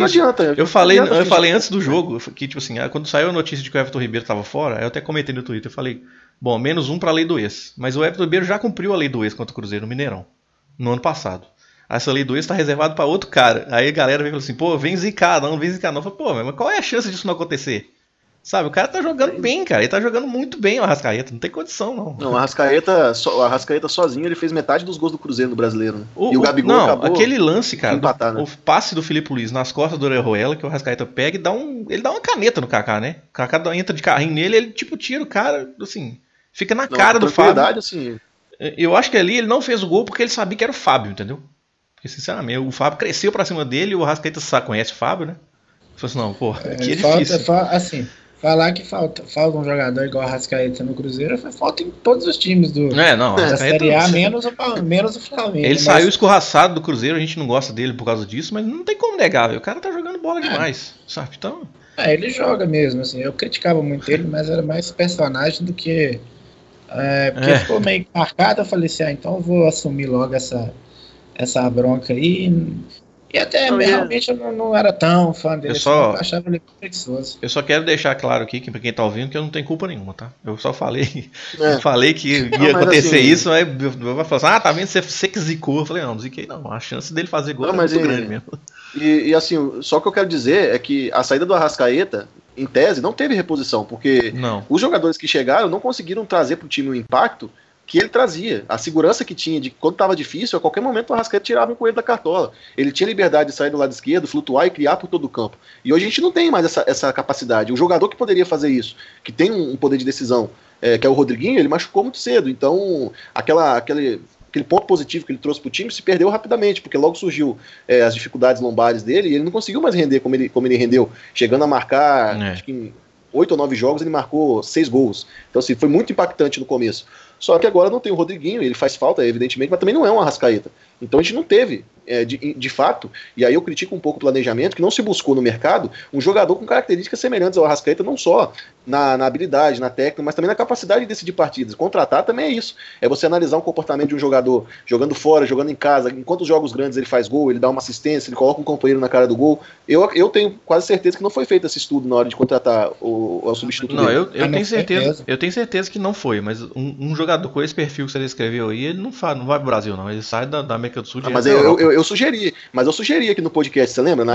antes do jogo, que tipo assim, quando saiu a notícia de que o Everton Ribeiro estava fora, eu até comentei no Twitter, eu falei, bom, -1 para a lei do ex. Mas o Everton Ribeiro já cumpriu a lei do ex contra o Cruzeiro no Mineirão, no ano passado. Essa lei do ex está reservada para outro cara. Aí a galera vem e fala assim, pô, vem zicar não. Eu falo, pô, mas qual é a chance disso não acontecer? Sabe, o cara tá jogando bem, cara. Ele tá jogando muito bem o Arrascaeta. Não tem condição, não. Não, o Arrascaeta sozinho, ele fez metade dos gols do Cruzeiro no Brasileiro, né? E o Gabigol acabou... aquele lance, cara, empatar, né? O passe do Filipe Luiz nas costas do Orejuela, que o Arrascaeta pega e ele dá uma caneta no Kaká, né? O Kaká entra de carrinho nele, ele tipo tira o cara, assim, fica na cara do Fábio. Assim... Eu acho que ali ele não fez o gol porque ele sabia que era o Fábio, entendeu? Porque, sinceramente, o Fábio cresceu pra cima dele e o Arrascaeta conhece o Fábio, né? Falei assim, não, pô, aqui é difícil. Assim... Falar que falta um jogador igual a Arrascaeta no Cruzeiro, falta em todos os times da Série A, menos o Flamengo. Ele saiu escorraçado do Cruzeiro, a gente não gosta dele por causa disso, mas não tem como negar, véio. O cara tá jogando bola demais, sabe? Então... ele joga mesmo, assim, eu criticava muito ele, mas era mais personagem do que... porque ficou meio marcado, eu falei assim, então eu vou assumir logo essa bronca aí... E até realmente eu não era tão fã dele, eu achava ele preguiçoso. Eu só quero deixar claro aqui, pra quem tá ouvindo, que eu não tenho culpa nenhuma, tá? Eu só falei, que ia acontecer assim, isso, aí vai falar assim, tá vendo, você que zicou. Eu falei, não ziquei não, a chance dele fazer gol é muito grande mesmo. E assim, só o que eu quero dizer é que a saída do Arrascaeta, em tese, não teve reposição, porque os jogadores que chegaram não conseguiram trazer pro time o impacto que ele trazia, a segurança que tinha de quando estava difícil, a qualquer momento o Arrascaeta tirava um coelho da cartola. Ele tinha liberdade de sair do lado esquerdo, flutuar e criar por todo o campo. E hoje a gente não tem mais essa capacidade. O jogador que poderia fazer isso, que tem um poder de decisão, que é o Rodriguinho, ele machucou muito cedo. Então, aquele ponto positivo que ele trouxe para o time se perdeu rapidamente, porque logo surgiu as dificuldades lombares dele e ele não conseguiu mais render como ele rendeu, chegando a marcar, acho que em 8 ou 9 jogos ele marcou 6 gols. Então, assim, foi muito impactante no começo. Só que agora não tem o Rodriguinho, ele faz falta, evidentemente, mas também não é um Arrascaeta. Então a gente não teve, de fato, e aí eu critico um pouco o planejamento, que não se buscou no mercado um jogador com características semelhantes ao Arrascaeta, não só na habilidade, na técnica, mas também na capacidade de decidir partidas. Contratar também é isso. É você analisar o comportamento de um jogador jogando fora, jogando em casa, enquanto os jogos grandes ele faz gol, ele dá uma assistência, ele coloca um companheiro na cara do gol. Eu tenho quase certeza que não foi feito esse estudo na hora de contratar o substituto dele. Eu tenho certeza que não foi, mas um jogador com esse perfil que você descreveu aí, ele não vai pro Brasil, não. Ele sai da América do Sul. Mas eu sugeri aqui no podcast, você lembra?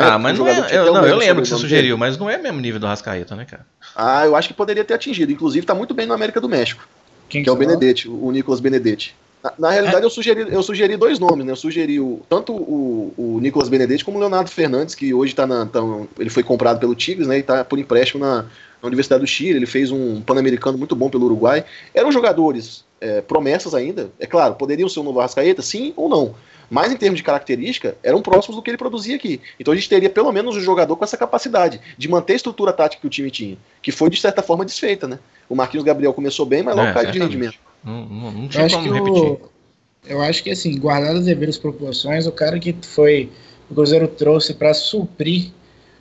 Eu lembro que você sugeriu, mas não é o mesmo nível do Arrascaeta, né, cara? Eu acho que poderia ter atingido. Inclusive, tá muito bem no América do México. Que é o Benedetti, o Nicolas Benedetti. Na realidade, eu sugeri 2 nomes, né? Eu sugeri tanto o Nicolas Benedetti como o Leonardo Fernandes, que hoje ele foi comprado pelo Tigres, né? E está por empréstimo na Universidade do Chile. Ele fez um Pan-Americano muito bom pelo Uruguai. Eram jogadores promessas ainda. É claro, poderiam ser um novo Arrascaeta, sim ou não. Mas em termos de característica, eram próximos do que ele produzia aqui. Então a gente teria pelo menos um jogador com essa capacidade de manter a estrutura tática que o time tinha, que foi de certa forma desfeita, né? O Marquinhos Gabriel começou bem, mas logo caiu de rendimento. Não tinha como repetir. Eu acho que, assim, guardado as devidas proporções, o cara que o Cruzeiro trouxe para suprir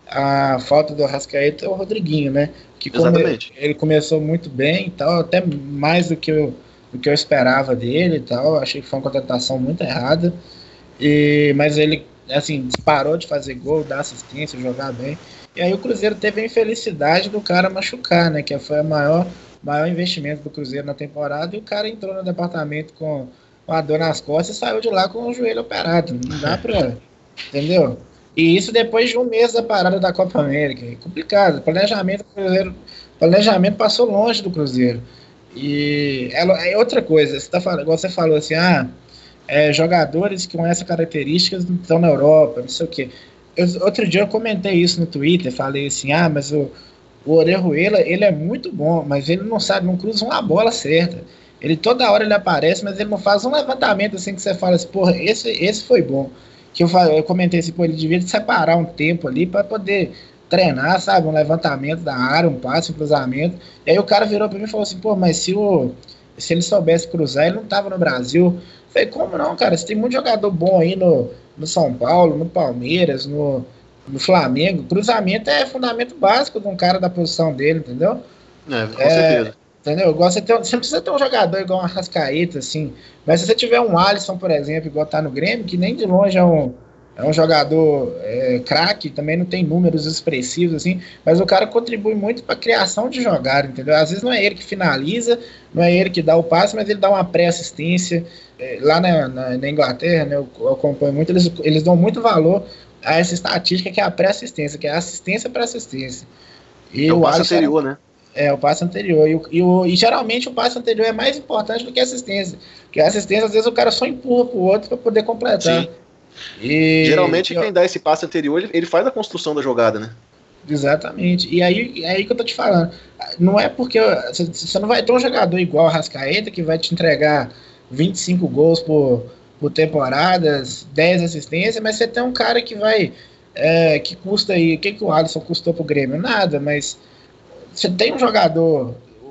a falta do Arrascaeta é o Rodriguinho, né? Que Exatamente. Ele começou muito bem e tal, até mais do que eu esperava dele e tal. Achei que foi uma contratação muito errada. Mas ele, assim, parou de fazer gol, dar assistência, jogar bem. E aí o Cruzeiro teve a infelicidade do cara machucar, né? Que foi o maior investimento do Cruzeiro na temporada. E o cara entrou no departamento com a dor nas costas e saiu de lá com o joelho operado. Não dá pra... Entendeu? E isso depois de um mês da parada da Copa América. É complicado. O planejamento passou longe do Cruzeiro. E é outra coisa. Você falou assim, jogadores com essa característica estão na Europa, não sei o quê. Outro dia eu comentei isso no Twitter, falei assim, mas o Orejuela, ele é muito bom, mas ele não cruza uma bola certa. Ele toda hora ele aparece, mas ele não faz um levantamento assim que você fala assim, porra, esse foi bom. Que eu comentei assim, ele devia separar um tempo ali para poder treinar, sabe, um levantamento da área, um passe, um cruzamento. E aí o cara virou para mim e falou assim, mas se ele soubesse cruzar, ele não tava no Brasil. Eu falei, como não, cara? Você tem muito jogador bom aí no São Paulo, no Palmeiras, no Flamengo. Cruzamento é fundamento básico de um cara da posição dele, entendeu? Com certeza. Entendeu? Você não precisa ter um jogador igual um Arrascaeta, assim. Mas se você tiver um Alisson, por exemplo, igual tá no Grêmio, que nem de longe é um jogador craque, também não tem números expressivos, assim, mas o cara contribui muito para a criação de jogada, entendeu? Às vezes não é ele que finaliza, não é ele que dá o passe, mas ele dá uma pré-assistência. Lá na Inglaterra, né, eu acompanho muito, eles dão muito valor a essa estatística que é a pré-assistência, que é a assistência para assistência. E o passe anterior, né? O passe anterior. E geralmente o passe anterior é mais importante do que a assistência. Porque a assistência, às vezes, o cara só empurra pro outro para poder completar. Sim. Geralmente quem dá esse passe anterior, ele faz a construção da jogada, né? Exatamente. E aí que eu tô te falando. Não é porque você não vai ter um jogador igual o Arrascaeta que vai te entregar 25 gols por temporada, 10 assistências, mas você tem um cara que vai que custa aí, o que o Alisson custou pro Grêmio? Nada, mas você tem um jogador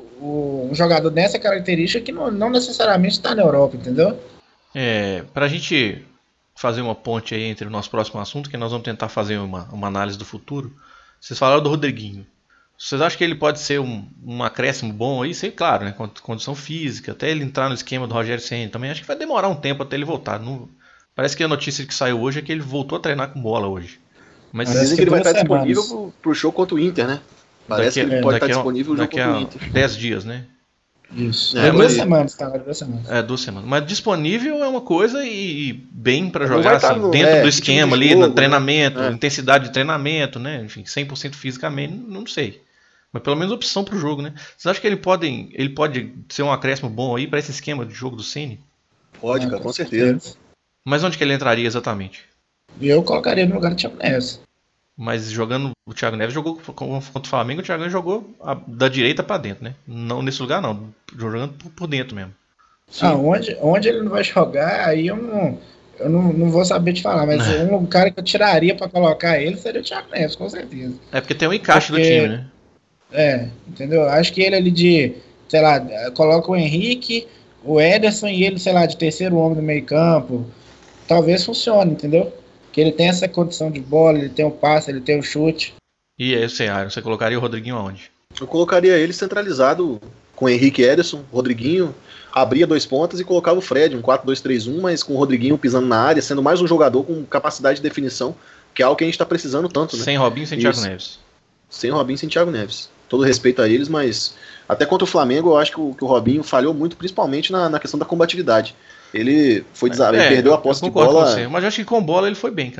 dessa característica que não necessariamente está na Europa, entendeu? Pra gente fazer uma ponte aí entre o nosso próximo assunto, que nós vamos tentar fazer uma análise do futuro. Vocês falaram do Rodriguinho. Vocês acham que ele pode ser um acréscimo bom aí? Sei, claro, né? Condição física, até ele entrar no esquema do Rogério Ceni também. Acho que vai demorar um tempo até ele voltar. Parece que a notícia que saiu hoje é que ele voltou a treinar com bola hoje. Mas dizem que ele vai estar disponível pro jogo contra o Inter, né? Parece que ele pode estar disponível no jogo contra o Inter. 10 dias, né? Isso. 2 semanas, tá? 2 semanas. 2 semanas. Mas disponível é uma coisa e bem para jogar assim, dentro do esquema ali, no treinamento, intensidade de treinamento, né? Enfim, 100% fisicamente, não sei. Mas pelo menos opção pro jogo, né? Vocês acham que ele pode ser um acréscimo bom aí para esse esquema de jogo do Ceni? Pode, cara, com certeza. Mas onde que ele entraria exatamente? Eu colocaria no lugar do Thiago Neves. Mas jogando, o Thiago Neves jogou contra o Flamengo, o Thiago Neves jogou da direita para dentro, né? Não nesse lugar não, jogando por dentro mesmo. Onde ele não vai jogar, aí eu não vou saber te falar, mas um cara que eu tiraria para colocar ele seria o Thiago Neves, com certeza. Porque tem um encaixe do time, né? Entendeu? Acho que ele ali sei lá, coloca o Henrique, o Ederson e ele, sei lá, de terceiro homem do meio campo, talvez funcione, entendeu? Que ele tem essa condição de bola, ele tem o passe, ele tem o chute. E aí, você colocaria o Rodriguinho aonde? Eu colocaria ele centralizado com Henrique e Ederson, Rodriguinho, abria 2 pontas e colocava o Fred, um 4-2-3-1, mas com o Rodriguinho pisando na área, sendo mais um jogador com capacidade de definição, que é algo que a gente está precisando tanto, né? Sem Robinho, sem Thiago Neves. Sem Robinho, sem Thiago Neves. Todo respeito a eles, mas até contra o Flamengo eu acho que o Robinho falhou muito, principalmente na questão da combatividade. Ele foi ele perdeu a posse de bola. Mas eu acho que com bola ele foi bem, cara.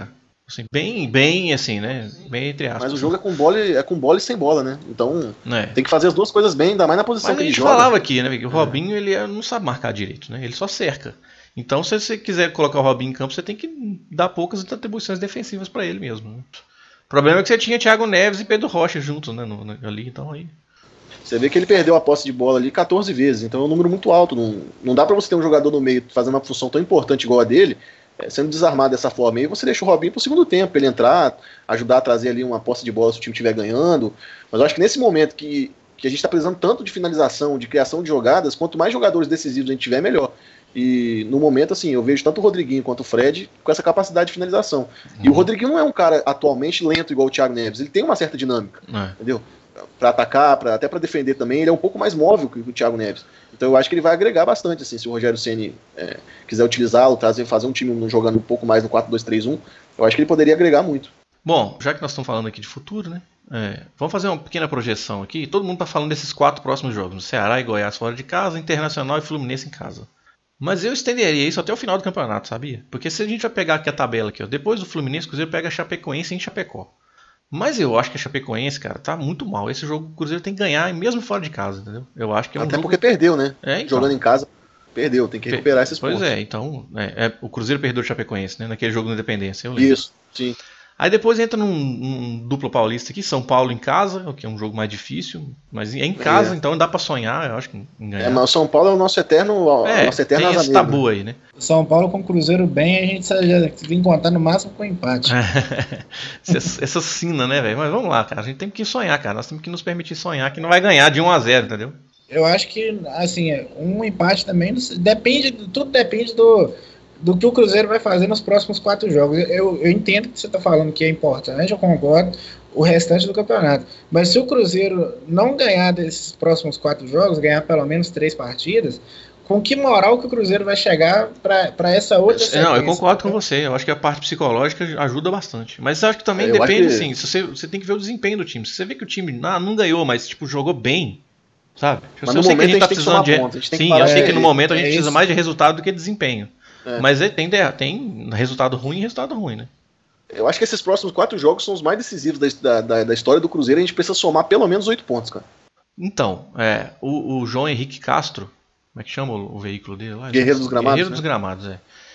Assim, bem assim, né? Bem entre aspas. Mas o jogo é com bola e sem bola, né? Então tem que fazer as duas coisas bem, ainda mais na posição Mas que ele a gente joga. falava aqui, né? Que o Robinho ele não sabe marcar direito, né? Ele só cerca. Então, se você quiser colocar o Robinho em campo, você tem que dar poucas atribuições defensivas para ele mesmo. Né? O problema é que você tinha Thiago Neves e Pedro Rocha juntos, né? Ali, então aí. Você vê que ele perdeu a posse de bola ali 14 vezes, então é um número muito alto. Não dá pra você ter um jogador no meio fazendo uma função tão importante igual a dele, sendo desarmado dessa forma. E você deixa o Robinho pro segundo tempo, pra ele entrar, ajudar a trazer ali uma posse de bola se o time estiver ganhando. Mas eu acho que nesse momento que a gente tá precisando tanto de finalização, de criação de jogadas, quanto mais jogadores decisivos a gente tiver, melhor. E no momento, assim, eu vejo tanto o Rodriguinho quanto o Fred com essa capacidade de finalização. E o Rodriguinho não é um cara atualmente lento igual o Thiago Neves, ele tem uma certa dinâmica, entendeu? Para atacar, até para defender também, ele é um pouco mais móvel que o Thiago Neves. Então eu acho que ele vai agregar bastante, assim, se o Rogério Ceni quiser utilizá-lo, fazer um time jogando um pouco mais no 4-2-3-1, eu acho que ele poderia agregar muito. Bom, já que nós estamos falando aqui de futuro, né? Vamos fazer uma pequena projeção aqui. Todo mundo está falando desses 4 próximos jogos: Ceará e Goiás fora de casa, Internacional e Fluminense em casa. Mas eu estenderia isso até o final do campeonato, sabia? Porque se a gente vai pegar aqui a tabela aqui, ó, depois do Fluminense, o Cruzeiro pega a Chapecoense em Chapecó. Mas eu acho que a Chapecoense, cara, tá muito mal. Esse jogo o Cruzeiro tem que ganhar mesmo fora de casa, entendeu? Eu acho que é um até jogo... porque perdeu, né? Então. Jogando em casa, perdeu, tem que recuperar esses pontos. Pois então, o Cruzeiro perdeu o Chapecoense, né? Naquele jogo da Independência, eu lembro. Isso, sim. Aí depois entra num duplo paulista aqui, São Paulo em casa, o que é um jogo mais difícil, mas é em casa, então dá pra sonhar, eu acho que em ganhar. Mas o São Paulo é o nosso eterno tem esse tabu aí, né? O São Paulo com o Cruzeiro bem, a gente já tem que contar no máximo com empate. Essa sina, né, velho? Mas vamos lá, cara, a gente tem que sonhar, cara, nós temos que nos permitir sonhar que não vai ganhar de 1-0, entendeu? Eu acho que, assim, um empate também, tudo depende do que o Cruzeiro vai fazer nos próximos 4 jogos. Eu entendo que você está falando que é importante, eu concordo, o restante do campeonato. Mas se o Cruzeiro não ganhar desses próximos 4 jogos, ganhar pelo menos 3 partidas, com que moral que o Cruzeiro vai chegar para essa outra sequência? Não, eu concordo com você. Eu acho que a parte psicológica ajuda bastante. Mas eu acho que também depende, assim, você tem que ver o desempenho do time. Se você vê que o time não ganhou, mas tipo, jogou bem, sabe? Mas no momento a gente tem que somar pontos. Sim, eu sei que no momento a gente precisa mais de resultado do que de desempenho. Mas tem resultado ruim e resultado ruim, né? Eu acho que esses próximos 4 jogos são os mais decisivos da história do Cruzeiro. A gente precisa somar pelo menos 8 pontos, cara. Então, o João Henrique Castro, como é que chama o veículo dele lá? Guerreiro dos Gramados. Guerreiro dos Gramados,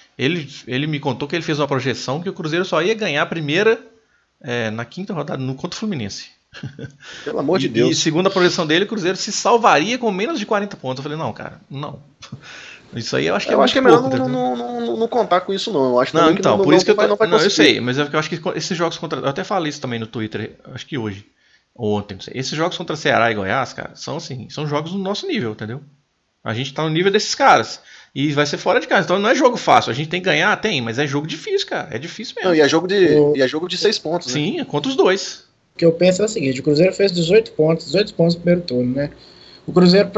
Ele me contou que ele fez uma projeção que o Cruzeiro só ia ganhar a primeira na 5ª rodada contra o Fluminense. Pelo amor de Deus. E segundo a projeção dele, o Cruzeiro se salvaria com menos de 40 pontos. Eu falei, não, cara, não. Isso aí eu acho que é melhor não contar com isso, não. Eu acho não, então, por isso que eu não vai conseguir. Eu sei, mas eu acho que esses jogos contra. Eu até falei isso também no Twitter, acho que hoje, ou ontem, não sei. Esses jogos contra Ceará e Goiás, cara, são jogos do nosso nível, entendeu? A gente tá no nível desses caras. E vai ser fora de casa. Então não é jogo fácil. A gente tem que ganhar, mas é jogo difícil, cara. É difícil mesmo. Não, e é jogo de 6 pontos, né? Sim, contra os dois. O que eu penso é o seguinte: o Cruzeiro fez 18 pontos no primeiro turno, né? O Cruzeiro,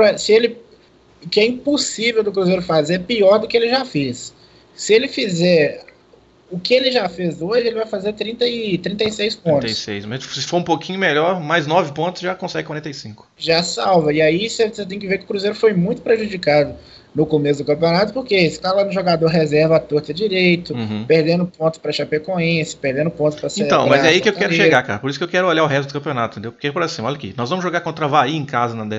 o que é impossível do Cruzeiro fazer é pior do que ele já fez. Se ele fizer o que ele já fez hoje, ele vai fazer 36 pontos. 36, mas se for um pouquinho melhor, mais 9 pontos já consegue 45. Já salva. E aí você tem que ver que o Cruzeiro foi muito prejudicado no começo do campeonato, porque escalando jogador reserva à torta direito, perdendo pontos para Chapecoense, perdendo pontos para Ceará. Então, mas é aí que eu quero chegar, cara. Por isso que eu quero olhar o resto do campeonato, entendeu? Porque, por exemplo, olha aqui, nós vamos jogar contra o Avaí em casa na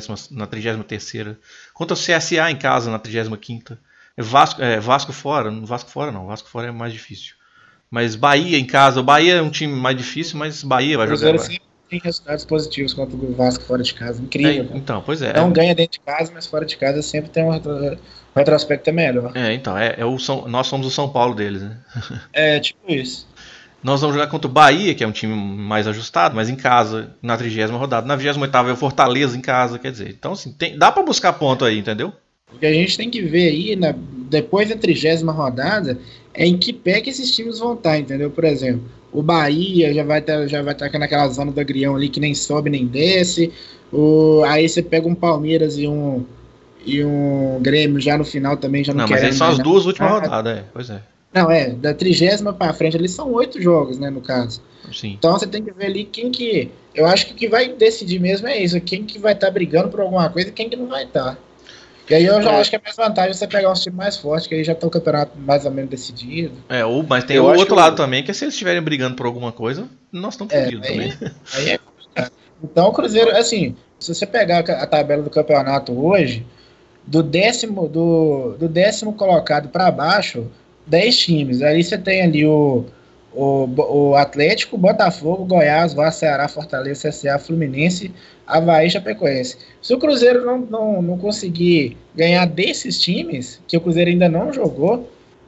33ª, contra o CSA em casa na 35ª, Vasco fora não, Vasco fora é mais difícil. Mas Bahia em casa, o Bahia é um time mais difícil, mas Bahia vai jogar. Sempre tem resultados positivos contra o Vasco fora de casa, incrível. Então, pois é. Não ganha dentro de casa, mas fora de casa sempre tem um retrospecto melhor. Então, nós somos o São Paulo deles, né? Tipo isso. Nós vamos jogar contra o Bahia, que é um time mais ajustado, mas em casa, na 30ª rodada. Na 28ª é o Fortaleza em casa, quer dizer. Então, assim, dá pra buscar ponto aí, entendeu? O que a gente tem que ver aí, depois da 30ª rodada, é em que pé que esses times vão estar, entendeu? Por exemplo, o Bahia já vai estar naquela zona do agrião ali que nem sobe nem desce. Aí você pega um Palmeiras e um Grêmio já no final também, já não quer. Não, mas aí são as 2 últimas rodadas, pois é. Não, da 30ª pra frente ali são 8 jogos, né, no caso. Sim. Então você tem que ver ali quem que... Eu acho que o que vai decidir mesmo é isso, quem que vai estar brigando por alguma coisa e quem que não vai estar. E aí eu já acho que é mais vantagem você pegar uns times mais fortes, que aí já tá o campeonato mais ou menos decidido. Mas tem o outro lado também, que se eles estiverem brigando por alguma coisa, nós estamos fodidos também. Aí é complicado. Então o Cruzeiro, assim, se você pegar a tabela do campeonato hoje, do décimo colocado para baixo, 10 times. Aí você tem ali o Atlético, Botafogo, Goiás, Vasco, Ceará, Fortaleza, CSA, Fluminense, Avaí e Chapecoense. Se o Cruzeiro não conseguir ganhar desses times, que o Cruzeiro ainda não jogou,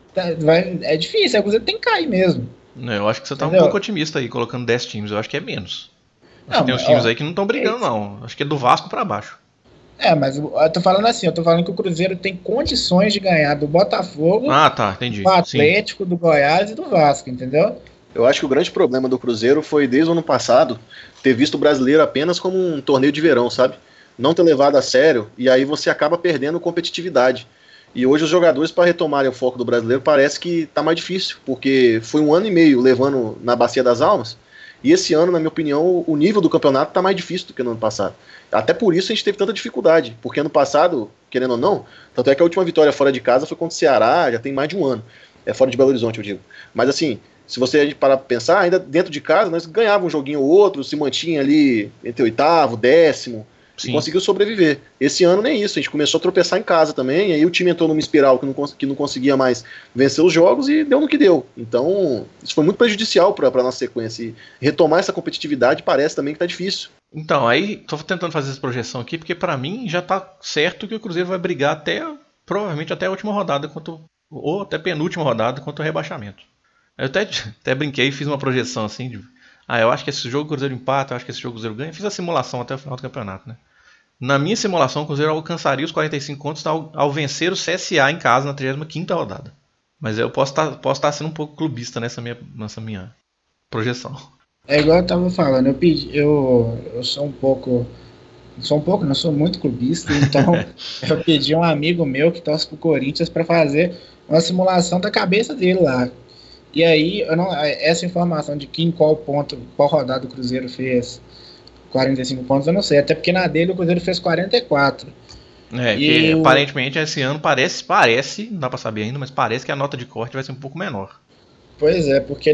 é difícil, o Cruzeiro tem que cair mesmo. Eu acho que você tá um pouco otimista aí, colocando 10 times, eu acho que é menos. Acho que tem uns times aí que não estão brigando, não. Acho que é do Vasco para baixo. Mas eu tô falando assim, eu tô falando que o Cruzeiro tem condições de ganhar do Botafogo, entendi. do Atlético, do Goiás e do Vasco, entendeu? Eu acho que o grande problema do Cruzeiro foi, desde o ano passado, ter visto o brasileiro apenas como um torneio de verão, sabe? Não ter levado a sério, e aí você acaba perdendo competitividade. E hoje os jogadores, para retomarem o foco do brasileiro, parece que tá mais difícil, porque foi 1 ano e meio levando na Bacia das Almas, e esse ano, na minha opinião, o nível do campeonato tá mais difícil do que no ano passado. Até por isso a gente teve tanta dificuldade, porque ano passado, querendo ou não, tanto é que a última vitória fora de casa foi contra o Ceará, já tem mais de 1 ano. Fora de Belo Horizonte, eu digo. Mas assim, se a gente parar pra pensar, ainda dentro de casa, nós ganhávamos um joguinho ou outro, se mantinha ali entre 8º, 10º, e conseguiu sobreviver. Esse ano nem isso, a gente começou a tropeçar em casa também, e aí o time entrou numa espiral que não conseguia mais vencer os jogos e deu no que deu. Então, isso foi muito prejudicial para a nossa sequência. E retomar essa competitividade parece também que tá difícil. Então, aí, tô tentando fazer essa projeção aqui, porque para mim já tá certo que o Cruzeiro vai brigar provavelmente até a última rodada, ou até penúltima rodada contra o rebaixamento. Eu até brinquei e fiz uma projeção assim, eu acho que esse jogo o Cruzeiro empata, eu acho que esse jogo o Cruzeiro ganha. Fiz a simulação até o final do campeonato, né? Na minha simulação, o Cruzeiro alcançaria os 45 pontos ao vencer o CSA em casa na 35ª rodada. Mas eu posso estar sendo um pouco clubista nessa minha projeção. É igual eu tava falando, eu sou não sou muito clubista, então eu pedi a um amigo meu que torce pro Corinthians para fazer uma simulação da cabeça dele lá. E aí, essa informação de que em qual rodada o Cruzeiro fez 45 pontos, eu não sei. Até porque na dele o Cruzeiro fez 44. Aparentemente esse ano parece, não dá pra saber ainda, mas parece que a nota de corte vai ser um pouco menor. Pois é, porque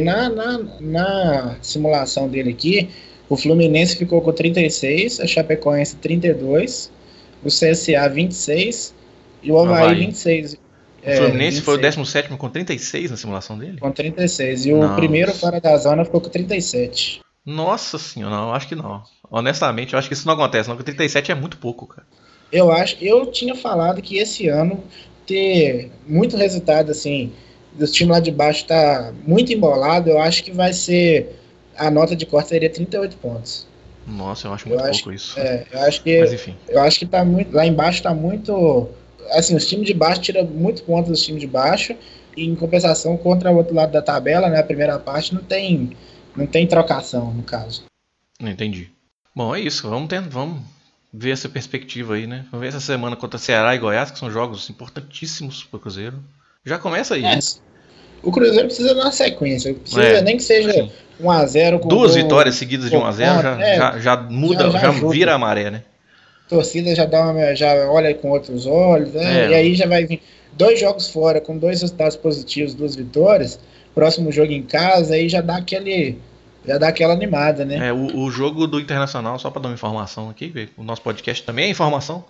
na simulação dele aqui, o Fluminense ficou com 36, a Chapecoense 32, o CSA 26 e o Avaí 26. O Fluminense 26. Foi o 17º com 36 na simulação dele? Com 36. E o primeiro fora da zona ficou com 37. Nossa senhora, eu acho que não. Honestamente, eu acho que isso não acontece, não, porque 37 é muito pouco, cara. Eu tinha falado que esse ano ter muito resultado, assim, dos times lá de baixo tá muito embolado, eu acho que vai ser, a nota de corte seria 38 pontos. Nossa, eu acho muito pouco isso. Eu acho que, mas enfim. Eu acho que tá muito, lá embaixo tá muito, assim, os times de baixo tiram muito pontos dos times de baixo, e em compensação, contra o outro lado da tabela, né, a primeira parte não tem trocação, no caso. Entendi. Bom, é isso. Vamos ver essa perspectiva aí, né? Vamos ver essa semana contra Ceará e Goiás, que são jogos importantíssimos pro Cruzeiro. Já começa aí. O Cruzeiro precisa dar uma sequência. Precisa nem que seja 1-0 com 2 vitórias seguidas de 1-0 já muda, já vira a maré, né? A torcida já olha com outros olhos, né? E aí já vai vir 2 jogos fora com 2 resultados positivos, 2 vitórias. Próximo jogo em casa, aí já dá aquela animada, né? O jogo do Internacional, só para dar uma informação aqui, o nosso podcast também é informação.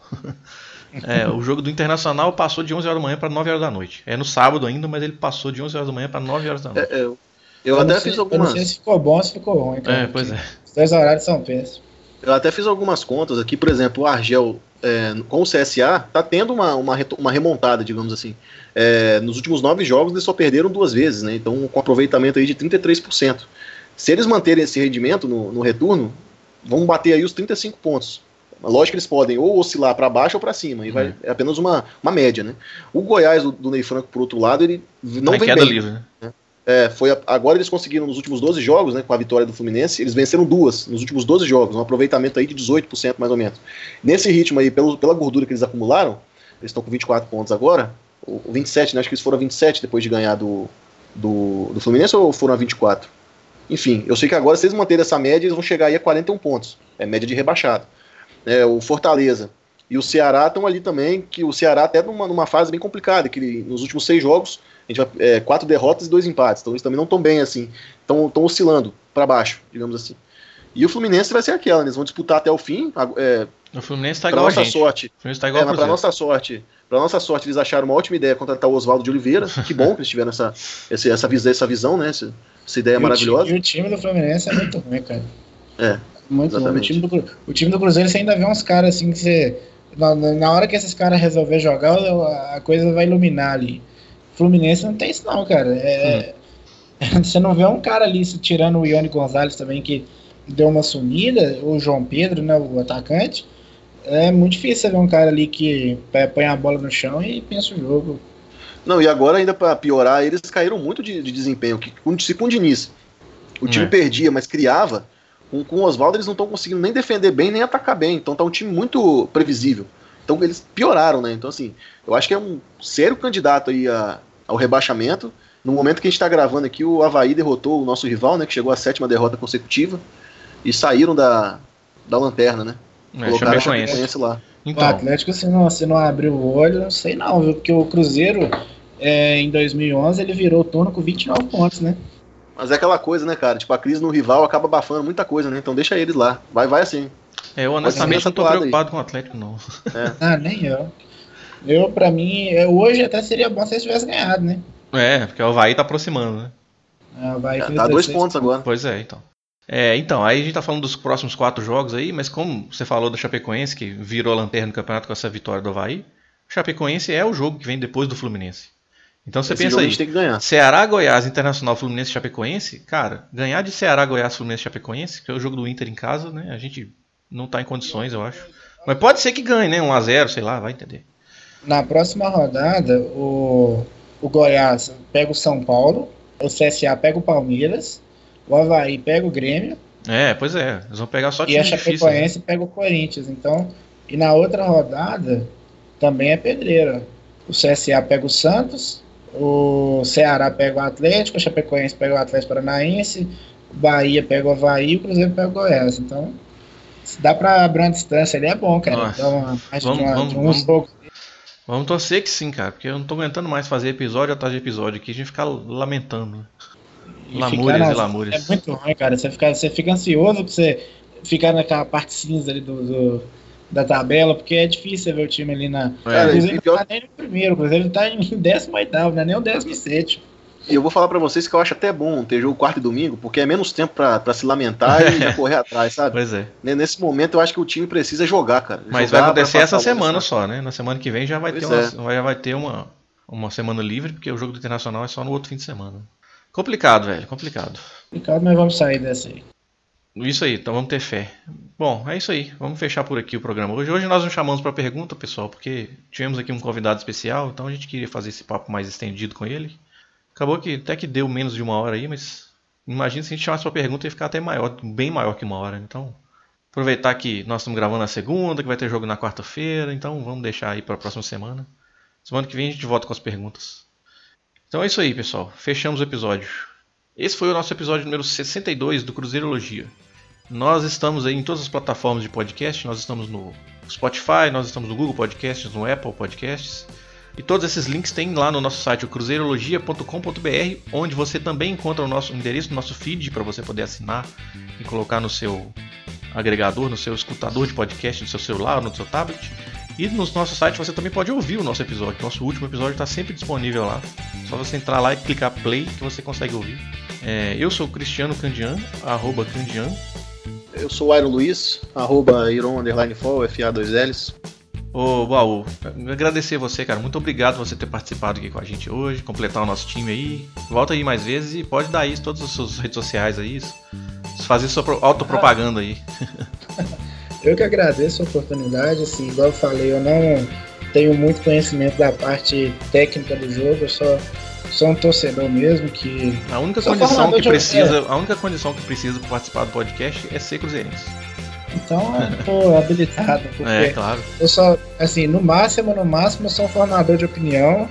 O jogo do Internacional passou de 11 horas da manhã para 9 horas da noite. É no sábado ainda, mas ele passou de 11 horas da manhã para 9 horas da noite. Eu até fiz algumas... Eu não sei se ficou bom ou se ficou ruim. Cara, pois é. Os 2 horários são péssimos. Eu até fiz algumas contas aqui, por exemplo, o Argel com o CSA tá tendo uma remontada, digamos assim. Nos últimos 9 jogos eles só perderam 2 vezes, né? Então com aproveitamento aí de 33%. Se eles manterem esse rendimento no retorno, vão bater aí os 35 pontos. Lógico que eles podem ou oscilar para baixo ou para cima, e é apenas uma média, né? O Goiás do Ney Franco, por outro lado, ele não vem bem. Livre, né? Agora eles conseguiram nos últimos 12 jogos, né, com a vitória do Fluminense, eles venceram 2 nos últimos 12 jogos, um aproveitamento aí de 18% mais ou menos. Nesse ritmo aí, pela gordura que eles acumularam, eles estão com 24 pontos agora, o 27, né, acho que eles foram a 27 depois de ganhar do Fluminense, ou foram a 24? Enfim, eu sei que agora, se eles manterem essa média, eles vão chegar aí a 41 pontos, média de rebaixado. O Fortaleza E o Ceará estão ali também, que o Ceará até numa fase bem complicada, que nos últimos 6 jogos, a gente vai 4 derrotas e 2 empates, então eles também não estão bem assim, estão oscilando para baixo, digamos assim. E o Fluminense vai ser aquela, né? Eles vão disputar até o fim. O Fluminense está igual a gente. Sorte, o Fluminense tá igual para nossa sorte, eles acharam uma ótima ideia contratar o Oswaldo de Oliveira. Que bom que eles tiveram essa visão, né? Essa ideia maravilhosa. E o time do Fluminense é muito ruim, cara. Muito exatamente. ruim. O time do Cruzeiro, você ainda vê uns caras assim que você... Na hora que esses caras resolver jogar, a coisa vai iluminar ali. Fluminense não tem isso não, cara. Você não vê um cara ali, tirando o Ione Gonzalez também, que deu uma sumida, o João Pedro, né, o atacante. É muito difícil você ver um cara ali que põe a bola no chão e pensa o jogo. Não, e agora ainda para piorar, eles caíram muito de desempenho. Se com o Diniz o time perdia, mas criava, com o Oswaldo eles não estão conseguindo nem defender bem, nem atacar bem. Então tá um time muito previsível. Então eles pioraram, né? Então assim, eu acho que é um sério candidato aí ao rebaixamento. No momento que a gente está gravando aqui, o Avaí derrotou o nosso rival, né? Que chegou à 7ª derrota consecutiva. E saíram da lanterna, né? Colocaram a Chapecoense lá. Então, o Atlético, se não abrir o olho, não sei não, viu? Porque o Cruzeiro, em 2011, ele virou o turno com 29 pontos, né? Mas é aquela coisa, né, cara? Tipo, a crise no rival acaba abafando muita coisa, né? Então deixa eles lá. Vai assim. Eu honestamente não tô preocupado com o Atlético, não. Nem eu. Pra mim, hoje até seria bom se eles tivessem ganhado, né? Porque o Avaí tá aproximando, né? O Avaí tá 2 pontos agora. Pois é, então. Então, aí a gente tá falando dos próximos 4 jogos aí, mas como você falou da Chapecoense, que virou a lanterna do campeonato com essa vitória do Avaí, Chapecoense é o jogo que vem depois do Fluminense. Então você pensa aí, tem que ganhar. Ceará, Goiás, Internacional, Fluminense e Chapecoense, cara, ganhar de Ceará, Goiás, Fluminense e Chapecoense, que é o jogo do Inter em casa, né, a gente não tá em condições, eu acho. Mas pode ser que ganhe, né, 1-0, sei lá, vai entender. Na próxima rodada, o Goiás pega o São Paulo, o CSA pega o Palmeiras, o Avaí pega o Grêmio. Pois é, eles vão pegar só time difícil. E a Chapecoense pega o Corinthians. Então, e na outra rodada também é pedreira. O CSA pega o Santos, o Ceará pega o Atlético, a Chapecoense pega o Atlético Paranaense, o Bahia pega o Avaí e o Cruzeiro pega o Goiás. Então, se dá pra abrir uma distância ali, é bom, cara. Nossa. Então, vamos torcer que sim, cara, porque eu não tô aguentando mais fazer episódio atrás de episódio aqui, a gente fica lamentando. Lamúrias e lamúrias. É muito ruim, cara. Você fica ansioso pra você ficar naquela parte cinza ali da tabela, porque é difícil você ver o time ali na. O Cruzeiro não tá nem no primeiro, o Cruzeiro tá em 18º, não é nem o 17º. E eu vou falar pra vocês que eu acho até bom ter jogo quarta e domingo, porque é menos tempo pra se lamentar e correr atrás, sabe? Pois é. Nesse momento eu acho que o time precisa jogar, cara. Mas vai acontecer essa semana só, né? Na semana que vem já vai ter uma semana livre, porque o jogo do Internacional é só no outro fim de semana. Complicado, velho, complicado. Complicado, mas vamos sair dessa aí. Isso aí, então vamos ter fé. Bom, é isso aí, vamos fechar por aqui o programa hoje. Hoje nós nos chamamos para pergunta, pessoal, porque tivemos aqui um convidado especial, então a gente queria fazer esse papo mais estendido com ele. Acabou que até que deu menos de 1 hora aí, mas imagina se a gente chamasse para pergunta ia ficar até maior, bem maior que 1 hora. Então, aproveitar que nós estamos gravando na segunda, que vai ter jogo na quarta-feira, então vamos deixar aí para a próxima semana. Semana que vem a gente volta com as perguntas. Então é isso aí, pessoal. Fechamos o episódio. Esse foi o nosso episódio número 62 do Cruzeirologia. Nós estamos aí em todas as plataformas de podcast. Nós estamos no Spotify, nós estamos no Google Podcasts, no Apple Podcasts. E todos esses links tem lá no nosso site, o cruzeirologia.com.br, onde você também encontra o nosso endereço do nosso feed para você poder assinar e colocar no seu agregador, no seu escutador de podcast, no seu celular, no seu tablet. E no nosso site você também pode ouvir o nosso episódio. Nosso último episódio está sempre disponível lá. Só você entrar lá e clicar play que você consegue ouvir. Eu sou o Cristiano Candian, @Candian. Eu sou o Airo Luiz, @Iron_Fall, FA2Ls. Ô, Baú, agradecer você, cara. Muito obrigado por você ter participado aqui com a gente hoje, completar o nosso time aí. Volta aí mais vezes e pode dar isso, todas as suas redes sociais aí, fazer sua autopropaganda aí. Eu que agradeço a oportunidade, assim, igual eu falei, eu não tenho muito conhecimento da parte técnica do jogo, eu sou um torcedor mesmo que... A única condição que precisa para participar do podcast é ser cruzeirense. Então eu tô habilitado, porque claro. Eu só, assim, no máximo eu sou um formador de opinião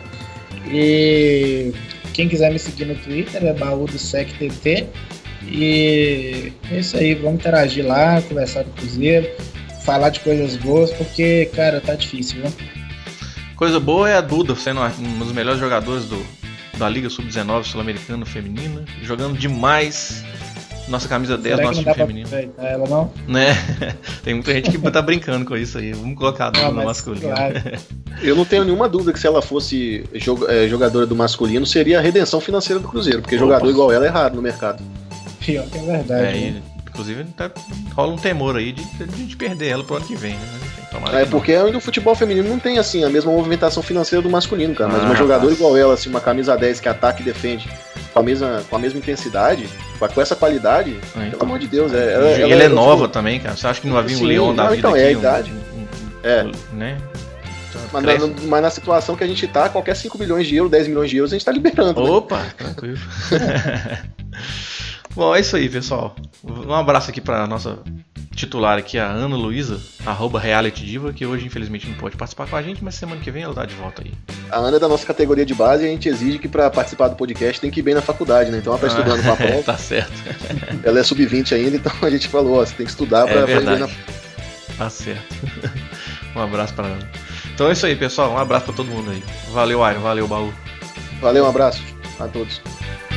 e quem quiser me seguir no Twitter é baú_do_sec_tt. E é isso aí, vamos interagir lá, conversar com o Cruzeiro. falar de coisas boas, porque, cara, tá difícil, viu? Coisa boa é a Duda sendo um dos melhores jogadores da Liga Sub-19 Sul-Americana Feminina, jogando demais. Nossa camisa 10 do nosso time feminino. Ela não? Né? Tem muita gente que tá brincando com isso aí. Vamos colocar a Duda no masculino. Claro. Eu não tenho nenhuma dúvida que se ela fosse jogadora do masculino, seria a redenção financeira do Cruzeiro, porque jogador igual ela é raro no mercado. Pior que é verdade. Inclusive rola um temor aí de perder ela pro ano que vem, né? Porque ainda o futebol feminino não tem assim a mesma movimentação financeira do masculino, cara. Mas uma jogadora igual ela, assim, uma camisa 10 que ataca e defende com a mesma intensidade, com essa qualidade, pelo amor de Deus. Ela é nova também, cara. Você acha que não vai vir um leão da vida então, aqui? É a idade. Né? Mas na situação que a gente tá, qualquer 5 milhões de euros, 10 milhões de euros, a gente tá liberando. Opa, né? Tranquilo. Bom, é isso aí, pessoal. Um abraço aqui pra nossa titular aqui, a Ana Luísa, @realitydiva, que hoje infelizmente não pode participar com a gente, mas semana que vem ela tá de volta aí. A Ana é da nossa categoria de base e a gente exige que pra participar do podcast tem que ir bem na faculdade, né? Então ela tá estudando pra prova. Tá certo. Ela é sub-20 ainda, então a gente falou, você tem que estudar pra ir bem na... Tá certo. Um abraço pra Ana. Então é isso aí, pessoal. Um abraço pra todo mundo aí. Valeu, Iron. Valeu, Baú. Valeu, um abraço a todos.